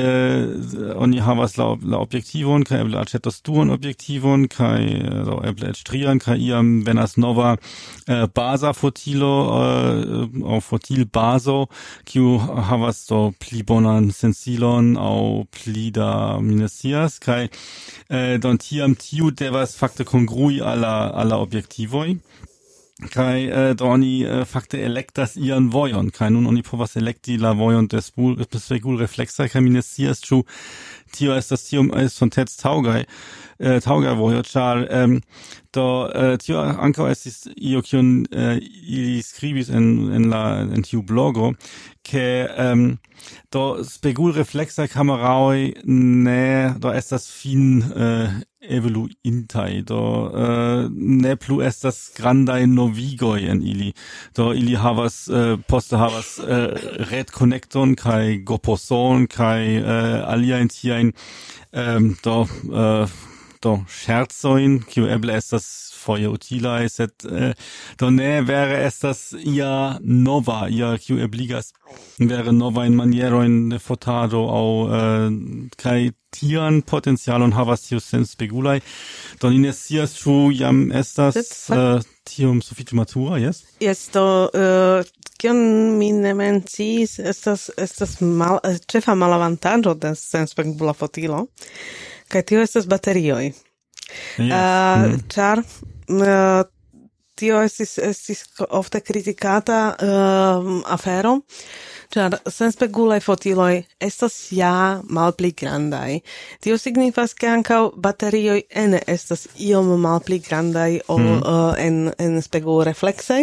eh, oni havas la la objektivon kaj eble aĉetos duan objektivon kaj do eble eĉ trian kaj iam venas nova eh, baza fotilo eh, aŭ fotilbazo kiu havas do pli bonan sensilon aŭ pli da minesias kaj eh, don tiam tiu devas fakte kongrui al la al la objektivoj. Kai äh, do oni äh, fakte elektas ian vojon, kai nun oni povas elekti la vojon des spegul reflexa, kai minesias ĉu tio estas tiom estonteco taŭgaj äh, taŭgaj vojo, ĉar ähm, do äh, tio ankaŭ estis io kiun äh, ili skribis en en la en tiu blogo, ke ähm, do spegul reflexa kameraoj ne do estas fin äh, evoluintai, do uh, ne plu estas grandai novigoi en ili, do ili havas uh, poste havas uh, red connecton kai goposon kai uh, aliaen tiaen um, do uh, do scherzoin, kiu eble estas foje utilai, sed uh, do ne vere estas ia nova, ia kiu ebligas vere nova in manieroin de fotado au uh, kai tian potencialon havas tiu sens spegulai. Do ni ne scias ĉu jam estas uh, tiom sufiĉe matura, jes? Jes, do uh, kion mi ne menciis estas estas mal ĉefa malavantaĝo de senspegula fotilo, kaj tio estas baterioj. Yes. Uh, mm. Ĉar uh, tio estis estis ofte kritikata uh, afero, ĉar senspegulaj fotiloj estas ja malpli grandaj. Tio signifas, ke ankaŭ baterioj ene estas iom malpli grandaj ol mm. uh, en en spegulrefleksaj.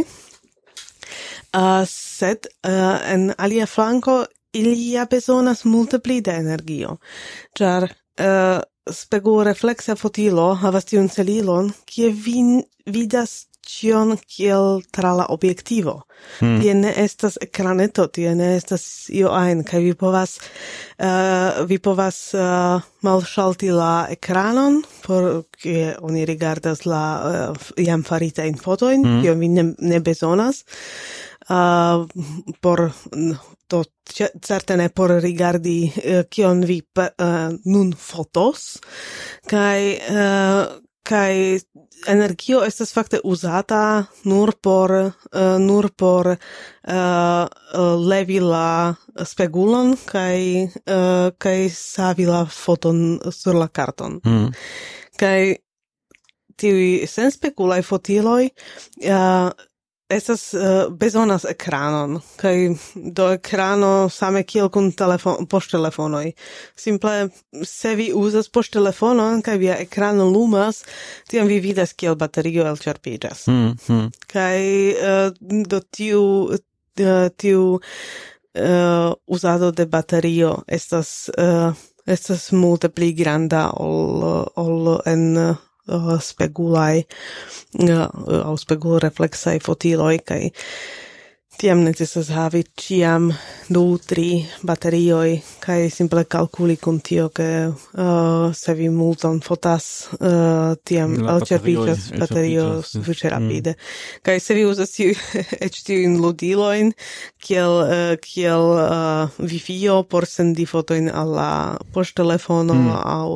Uh, sed uh, en alia flanko ili ja bezonas multe pli da energio, ĉar uh, spegulrefleksa fotilo havas tiun celilon, kie vi vidas ĉion kiel tra la objektivo. Hmm. Tie ne estas ekraneto, tie ne estas io ajn, kaj vi povas uh, vi povas uh, malŝalti la ekranon, por ke oni rigardas la uh, jam faritajn fotojn, hmm. kion vi ne, ne bezonas. Uh, por to certe ne por rigardi uh, kion vi uh, nun fotos, kaj uh, kai energio estas fakte uzata nur por uh, nur por uh, levi la spegulon kai uh, kai savi la foton sur la karton. Mm. Kai tiuj senspegulaj fotiloj uh, estas uh, bezonas ekranon, kaj do ekrano same kiel kun telefon, poŝtelefonoj. Simple, se vi uzas poŝtelefonon kaj via ekrano lumas, tiam vi vidas kiel baterio elĉerpiĝas. Mm, mm. Kaj uh, do tiu uh, tiu uh, uzado de baterio estas uh, estas multe pli granda ol ol en uh, spegulai uh, au spegul reflexai fotiloi kai tiam necesas havi ciam du tri baterioi kai simple calculi kun tio ke uh, se vi multon fotas uh, tiam alcerpicias baterio sufiĉe rapide kai se vi uzas tiu eĉ tiujn ludiloin kiel uh, kiel uh, Wi-Fi por sendi fotojn al la poŝtelefono mm. au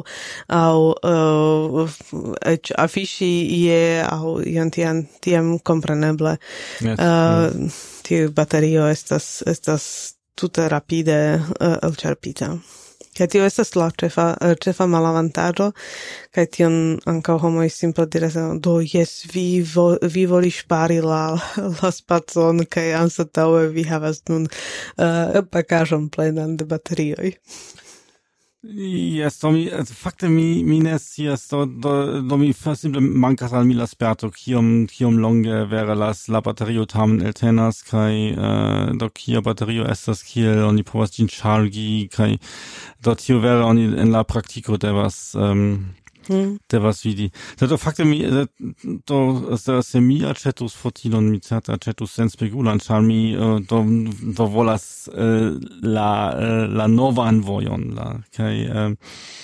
au uh, eĉ afiŝi je au ion tian tiam kompreneble yes, uh, yes. Tiu baterio estas estas tute rapide uh, elĉerpita. Kaj tio estas la ĉefa uh, ĉefa malavantaĝo, kaj tion ankaŭ homoj simple diras, do jes, vi vo, vi volis ŝpari la la spacon, kaj anstataŭe vi havas nun uh, pakaĵon plenan de baterioj. Yes, do mi, fakte mi, mi ne scias, do, do, do mi simple mankas al mi la sperto, kiom, kiom longe vere las la baterio tamen eltenas, kai uh, do kia baterio estas, kiel oni povas ĝin ŝargi, kai do tio vere oni en la praktiko devas um, Hmm. devas vidi. Do fakte mi do se mi aĉetus fotilon, mi certe aĉetus senspekulan, ĉar mi uh, do do volas uh, la uh, la novan vojon, la kaj uh,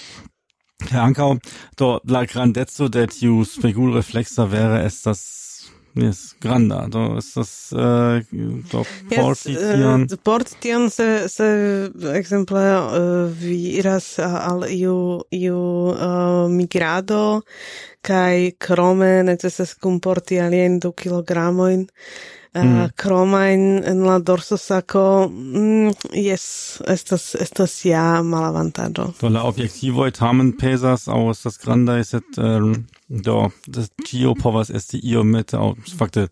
ankaŭ do la grandeco de tiu spekulreflexa vere estas yes, granda, do estas uh, do porti tion. Yes, uh, porti tion se, se exemple uh, vi iras al iu, iu uh, migrado, kai krome necesas kunporti alien du kilogramojn, uh, mm. kromajn en la dorsosako, mm, yes, estas, estas ja malavantaĝo. Do la objektivoj tamen pesas, aŭ estas grandaj, sed um, do das Gio povas esti iomete au fakte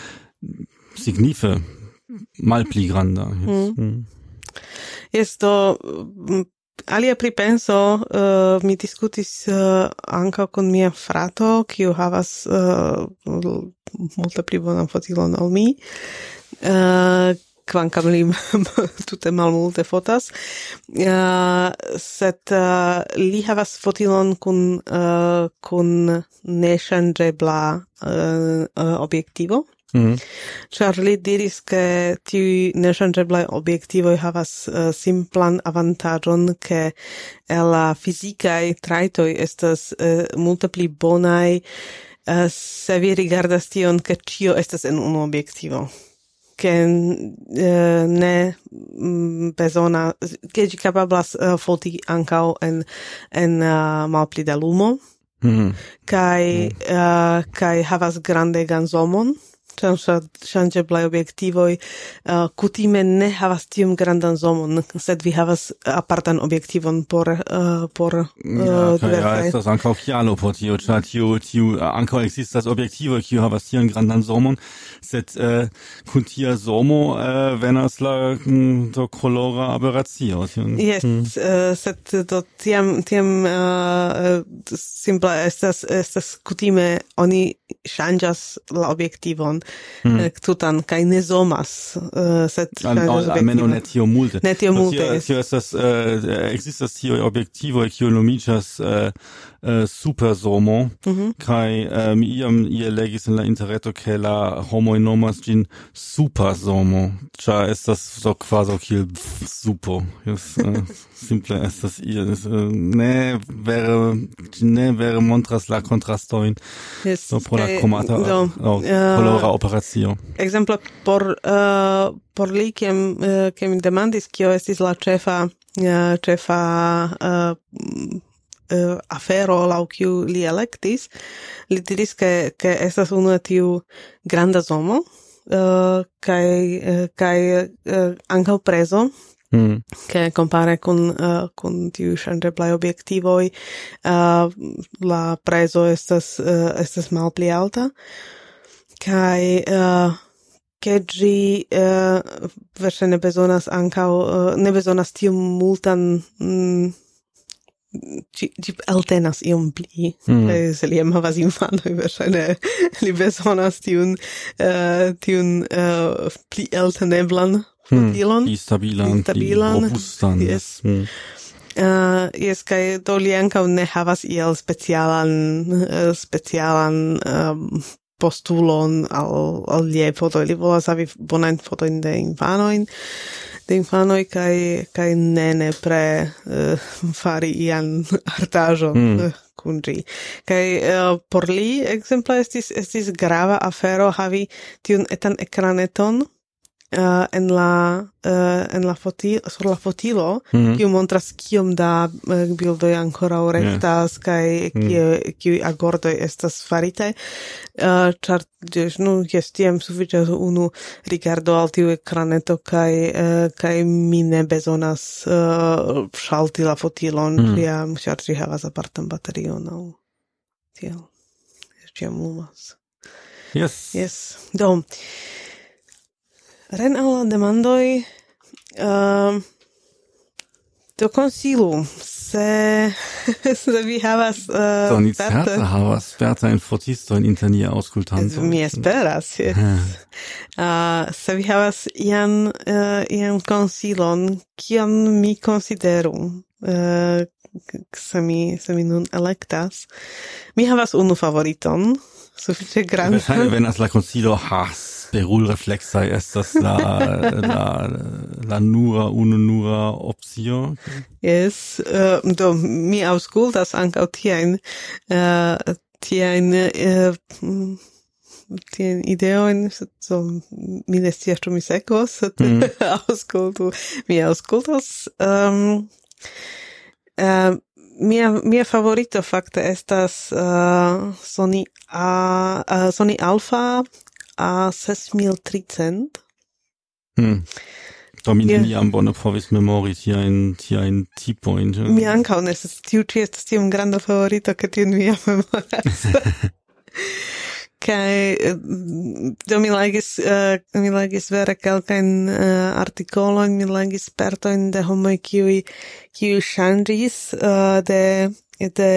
signife malpli granda. Yes. Mm. Mm. Yes, do alia pripenso uh, mi diskutis uh, ankaŭ kun mia frato, kiu havas uh, multe pli bonan fotilon ol mi. Uh, kvankam li tute malmulte fotas, uh, sed uh, li havas fotilon kun uh, kun neŝanĝebla uh, uh, objektivo. Mm. Ĉar li diris ke tiuj neŝanĝeblaj objektivoj havas uh, simplan avantaĝon, ke la fizikaj trajtoj estas uh, multe pli bonaj uh, se vi rigardas tion, ke ĉio estas en unu objektivo. Che uh, ne bezona, che ĝi kapablas uh, foti ankaŭ en en uh, malpli da lumo, mm. kaj mm. uh, kaj havas grandegan zoomon. Ŝanĝeblaj objektivoj uh, kutime ne havas tiom grandan zoomon, sed vi havas apartan objektivon por uh, por uh, ja, okay, ja, estas ankaŭ kialo por tio, ĉar tiu tiu ankaŭ ekzistas objektivoj kiu havas tian grandan zoomon, sed uh, kun tia zoomo uh, venas la mm, do kolora aberacio. Yes, mm. uh, sed do tiam tiam uh, simple estas estas kutime oni ŝanĝas la objektivon Hmm. tutan kaj ne zomas, uh, sed almeno ne tio multe. Ne tio multe. Tio estas ekzistas tiuj objektivoj kiuj nomiĝas superzomo, mm-hmm. kaj uh, mi iam ie legis en la interreto ke la homoj nomas ĝin superzomo, ĉar estas so kvazaŭ kiel supo. Just, uh, simple estas ie uh, ne vere ne vere montras la kontrastojn yes, so pro la kromata do, oh, kolora operacio. Exemple por uh, por li ke uh, ke mi demandis kio estis la ĉefa uh, ĉefa uh, uh, afero laŭ kiu li elektis, li diris ke ke estas unu tiu granda zomo uh, kaj uh, kaj uh, ankaŭ prezo. Mm. Che compare con uh, con tiu ŝanĝeblaj objektivoj uh, la prezo estas uh, estas malpli alta kaj uh, ke ĝi uh, verŝajne bezonas ankaŭ uh, ne bezonas tiom multan mm, ĝi eltenas iom pli, mm. se li jam havas infanoj verŝajne li bezonas tiun uh, tiun uh, pli elteneblan fotilon. Pli stabilan, pli robustan. Yes. Hmm. Uh, yes, kai do li ankaŭ ne havas iel specialan uh, specialan um, postulon al, al liaj fotoj. Li volas havi bonajn fotojn de infanojn, de infanoj kaj kaj ne nepre uh, fari ian artaĵon mm. uh, kun ĝi. Kaj uh, por li ekzemple estis estis grava afero havi tiun etan ekraneton Uh, en la uh, en la fotilo sur la fotilo mm. kiu montras kiom da uh, bildoj ankoraŭ restas yeah. kaj kiu mm. kiu agordoj estas faritaj uh, ĉar no jes tiam sufiĉas unu rigardo al tiu ekraneto kaj uh, kaj mi ne bezonas uh, ŝalti la fotilon ĉiam mm. ĉar ĝi havas apartan baterion aŭ tiel ĉiam lumas. Yes. Yes. Do ren al la demandoj, uh, do konsilu, se, se vi havas uh, so, ni certe havas spertajn fotistojn inter nia aŭskultantoj. Mi esperas, yes. uh, se vi havas ian, uh, ian konsilon, kion mi konsideru, uh, se mi, se mi nun elektas. Mi havas unu favoriton, sufiĉe granda. Verŝajne venas la konsilo, has Perul reflexai estas la la la nura unu nura opcio. Yes, uh, do mi aŭskultas ankaŭ tiajn uh, tiajn uh, tiajn ideojn, so mi ne scias ĉu mi sekvos, mm. aŭskultu, mi aŭskultas. Um, uh, mia mia favorito fakte estas uh, Sony A uh, Sony Alpha A ses mil tricent. Hmm. Do mi neniam bone povis memori tiajn tiajn tipojn. Mi ankaŭ ne estas tiu ĉi estas tiom granda favorito, ke tiun mi jam memoras. Kaj do mi legis uh, mi legis vere kelkajn uh, artikolojn, mi legis spertojn de homoj kiuj kiuj ŝanĝis uh, de de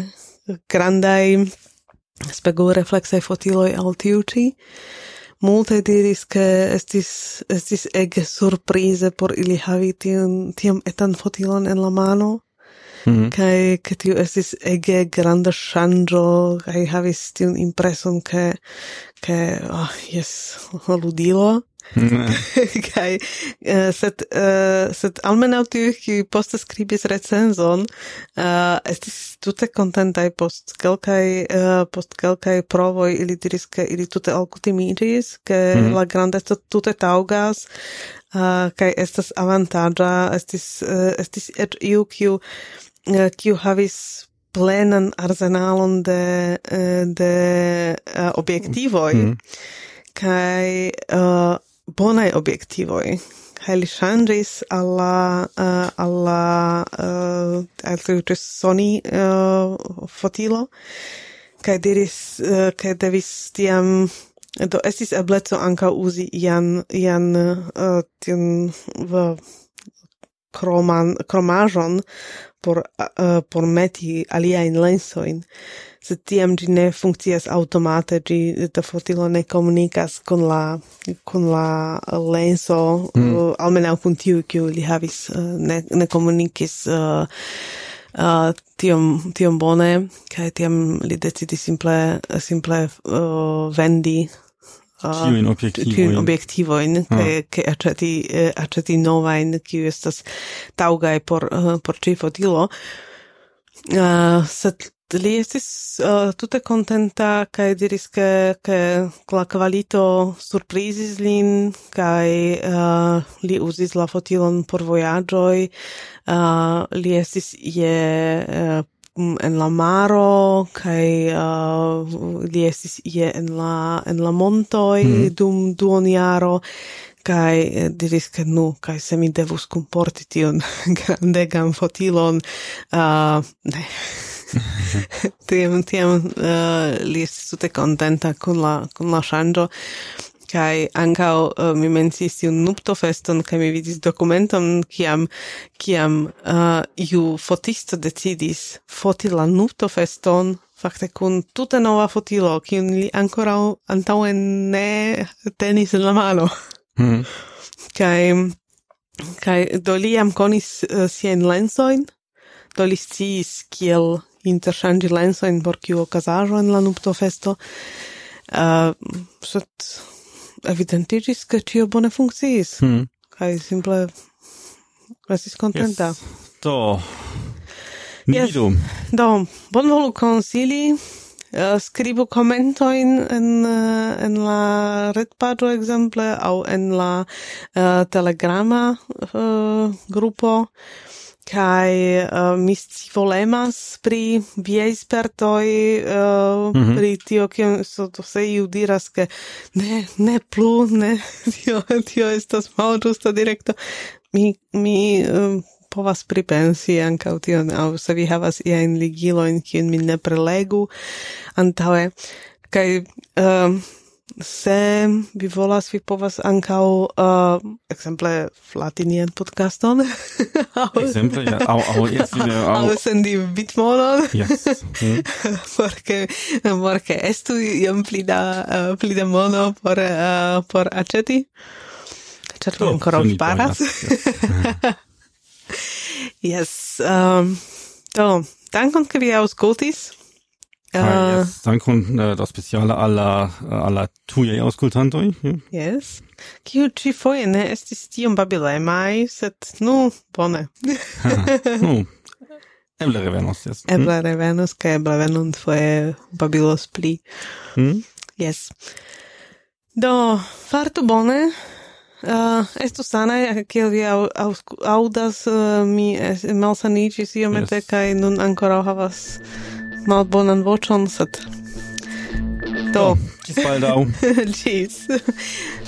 grandaj spegulrefleksaj fotiloj al tiu ĉi. Multe diris ke estis estis ege surprize por ili havi tiun tiam etan fotilon en la mano. Mm. Kaj ke tiu estis ege granda ŝanĝo kaj havis tiun impreson ke ke oh, jes ludilo. Mm. Kaj uh, sed uh, sed almenaŭ tiuj kiuj poste skribis recenzon uh, estis tute kontentaj post kelkaj uh, post kelkaj provoj. Ili diris ke ili tute alkutimiĝis, ke mm. la grandeco tute taŭgas uh, kaj estas avantaĝa. Estis uh, estis eĉ iu kiu uh, kiu havis plenan arsenalon de uh, de uh, objektivoj mm. kaj uh, bonaj objektivoj. Kaj li ŝanĝis al la uh, al la uh, al tiu Sony uh, fotilo kaj diris uh, ke devis tiam do estis ebleco ankaŭ uzi ian ian uh, tiun uh, kroman kromaĵon por uh, por meti aliajn lensojn. Sed tiam ĝi ne funkcias aŭtomate, ĝi la fotilo ne komunikas kun la kun la lenso, mm. uh, almenaŭ kun tiu kiu li havis uh, ne, ne komunikis uh, uh, tiom tiom bone, kaj tiam li decidis simple simple uh, vendi tiujn objektivojn, objektivojn kaj ke aĉeti uh, aĉeti novajn, kiuj estas taŭgaj por uh, por ĉi fotilo. Uh, sed li estis uh, tute kontenta kaj diris ke ke la kvalito surprizis lin kaj uh, li uzis la fotilon por vojaĝoj. Uh, li estis je uh, en la maro kaj uh, li estis je en la en la montoj mm. dum duonjaro. Kaj diris ke nu, kaj se mi devus kunporti tiun grandegan fotilon, uh, ne. tiam tiam uh, li estis tute kontenta kun la kun la ŝanĝo. Kaj ankaŭ uh, mi menciis tiun nuptofeston, kaj mi vidis dokumenton kiam kiam uh, iu fotisto decidis foti la nuptofeston fakte kun tute nova fotilo, kiun li ankoraŭ antaŭe ne tenis en la mano. Hmm. kai kai do li jam konis uh, siajn lensojn, do li sciis kiel interŝanĝi lensojn por kiu okazaĵo en la nuptofesto. Uh, sed evidentiĝis, ke ĉio bone funkciis. Hmm. Kaj simple estis kontenta. Yes. Do, ni Yes. vidu. Do, bonvolu konsili, uh, skribu komentojn en, uh, en la retpaĝo ekzemple aŭ en la uh, telegrama uh, grupo. Kai uh, mi scivolemas pri viaj spertoj uh, Mhm. pri tio, kion so to se iu diras, ke ne, ne plu, ne, tio, tio estas malĝusta direkto. Mi, mi uh, povas pripensi ankaŭ tion, aŭ se vi havas iajn ligilojn, kiujn mi ne prelegu antaŭe. Kaj uh, se vi volas, vi povas ankaŭ uh, ekzemple flati nian podcaston. Exemple, ja, au, au, jetzt wieder, au, Aŭ sendi bitmonon. yes. Hmm. Porque, porque estu iom pli da, uh, pli da mono por, uh, por aĉeti. Ĉar mi Oh, ankoraŭ finito, ŝparas. yes, Yes. Um, do, dankon, ke vi aŭskultis. Ah, Uh, yes. Dankon uh, da speciale alla, alla tujaj aŭskultantoj. Ja. Yes. Kiu ĉi foje ne estis tiom babilemaj, sed nu, bone. Nu, eble revenos, yes. Eble revenos, kaj eble venontfoje babilos pli. Hmm? Yes. Do, fartu bone. Uh, estu sanaj, kiel vi au, au, audas, uh, mi es, malsaniĝis iomete, Yes. kaj nun ankoraŭ havas malbonan voĉon, sed do, Ĝis baldaŭ. ĝis.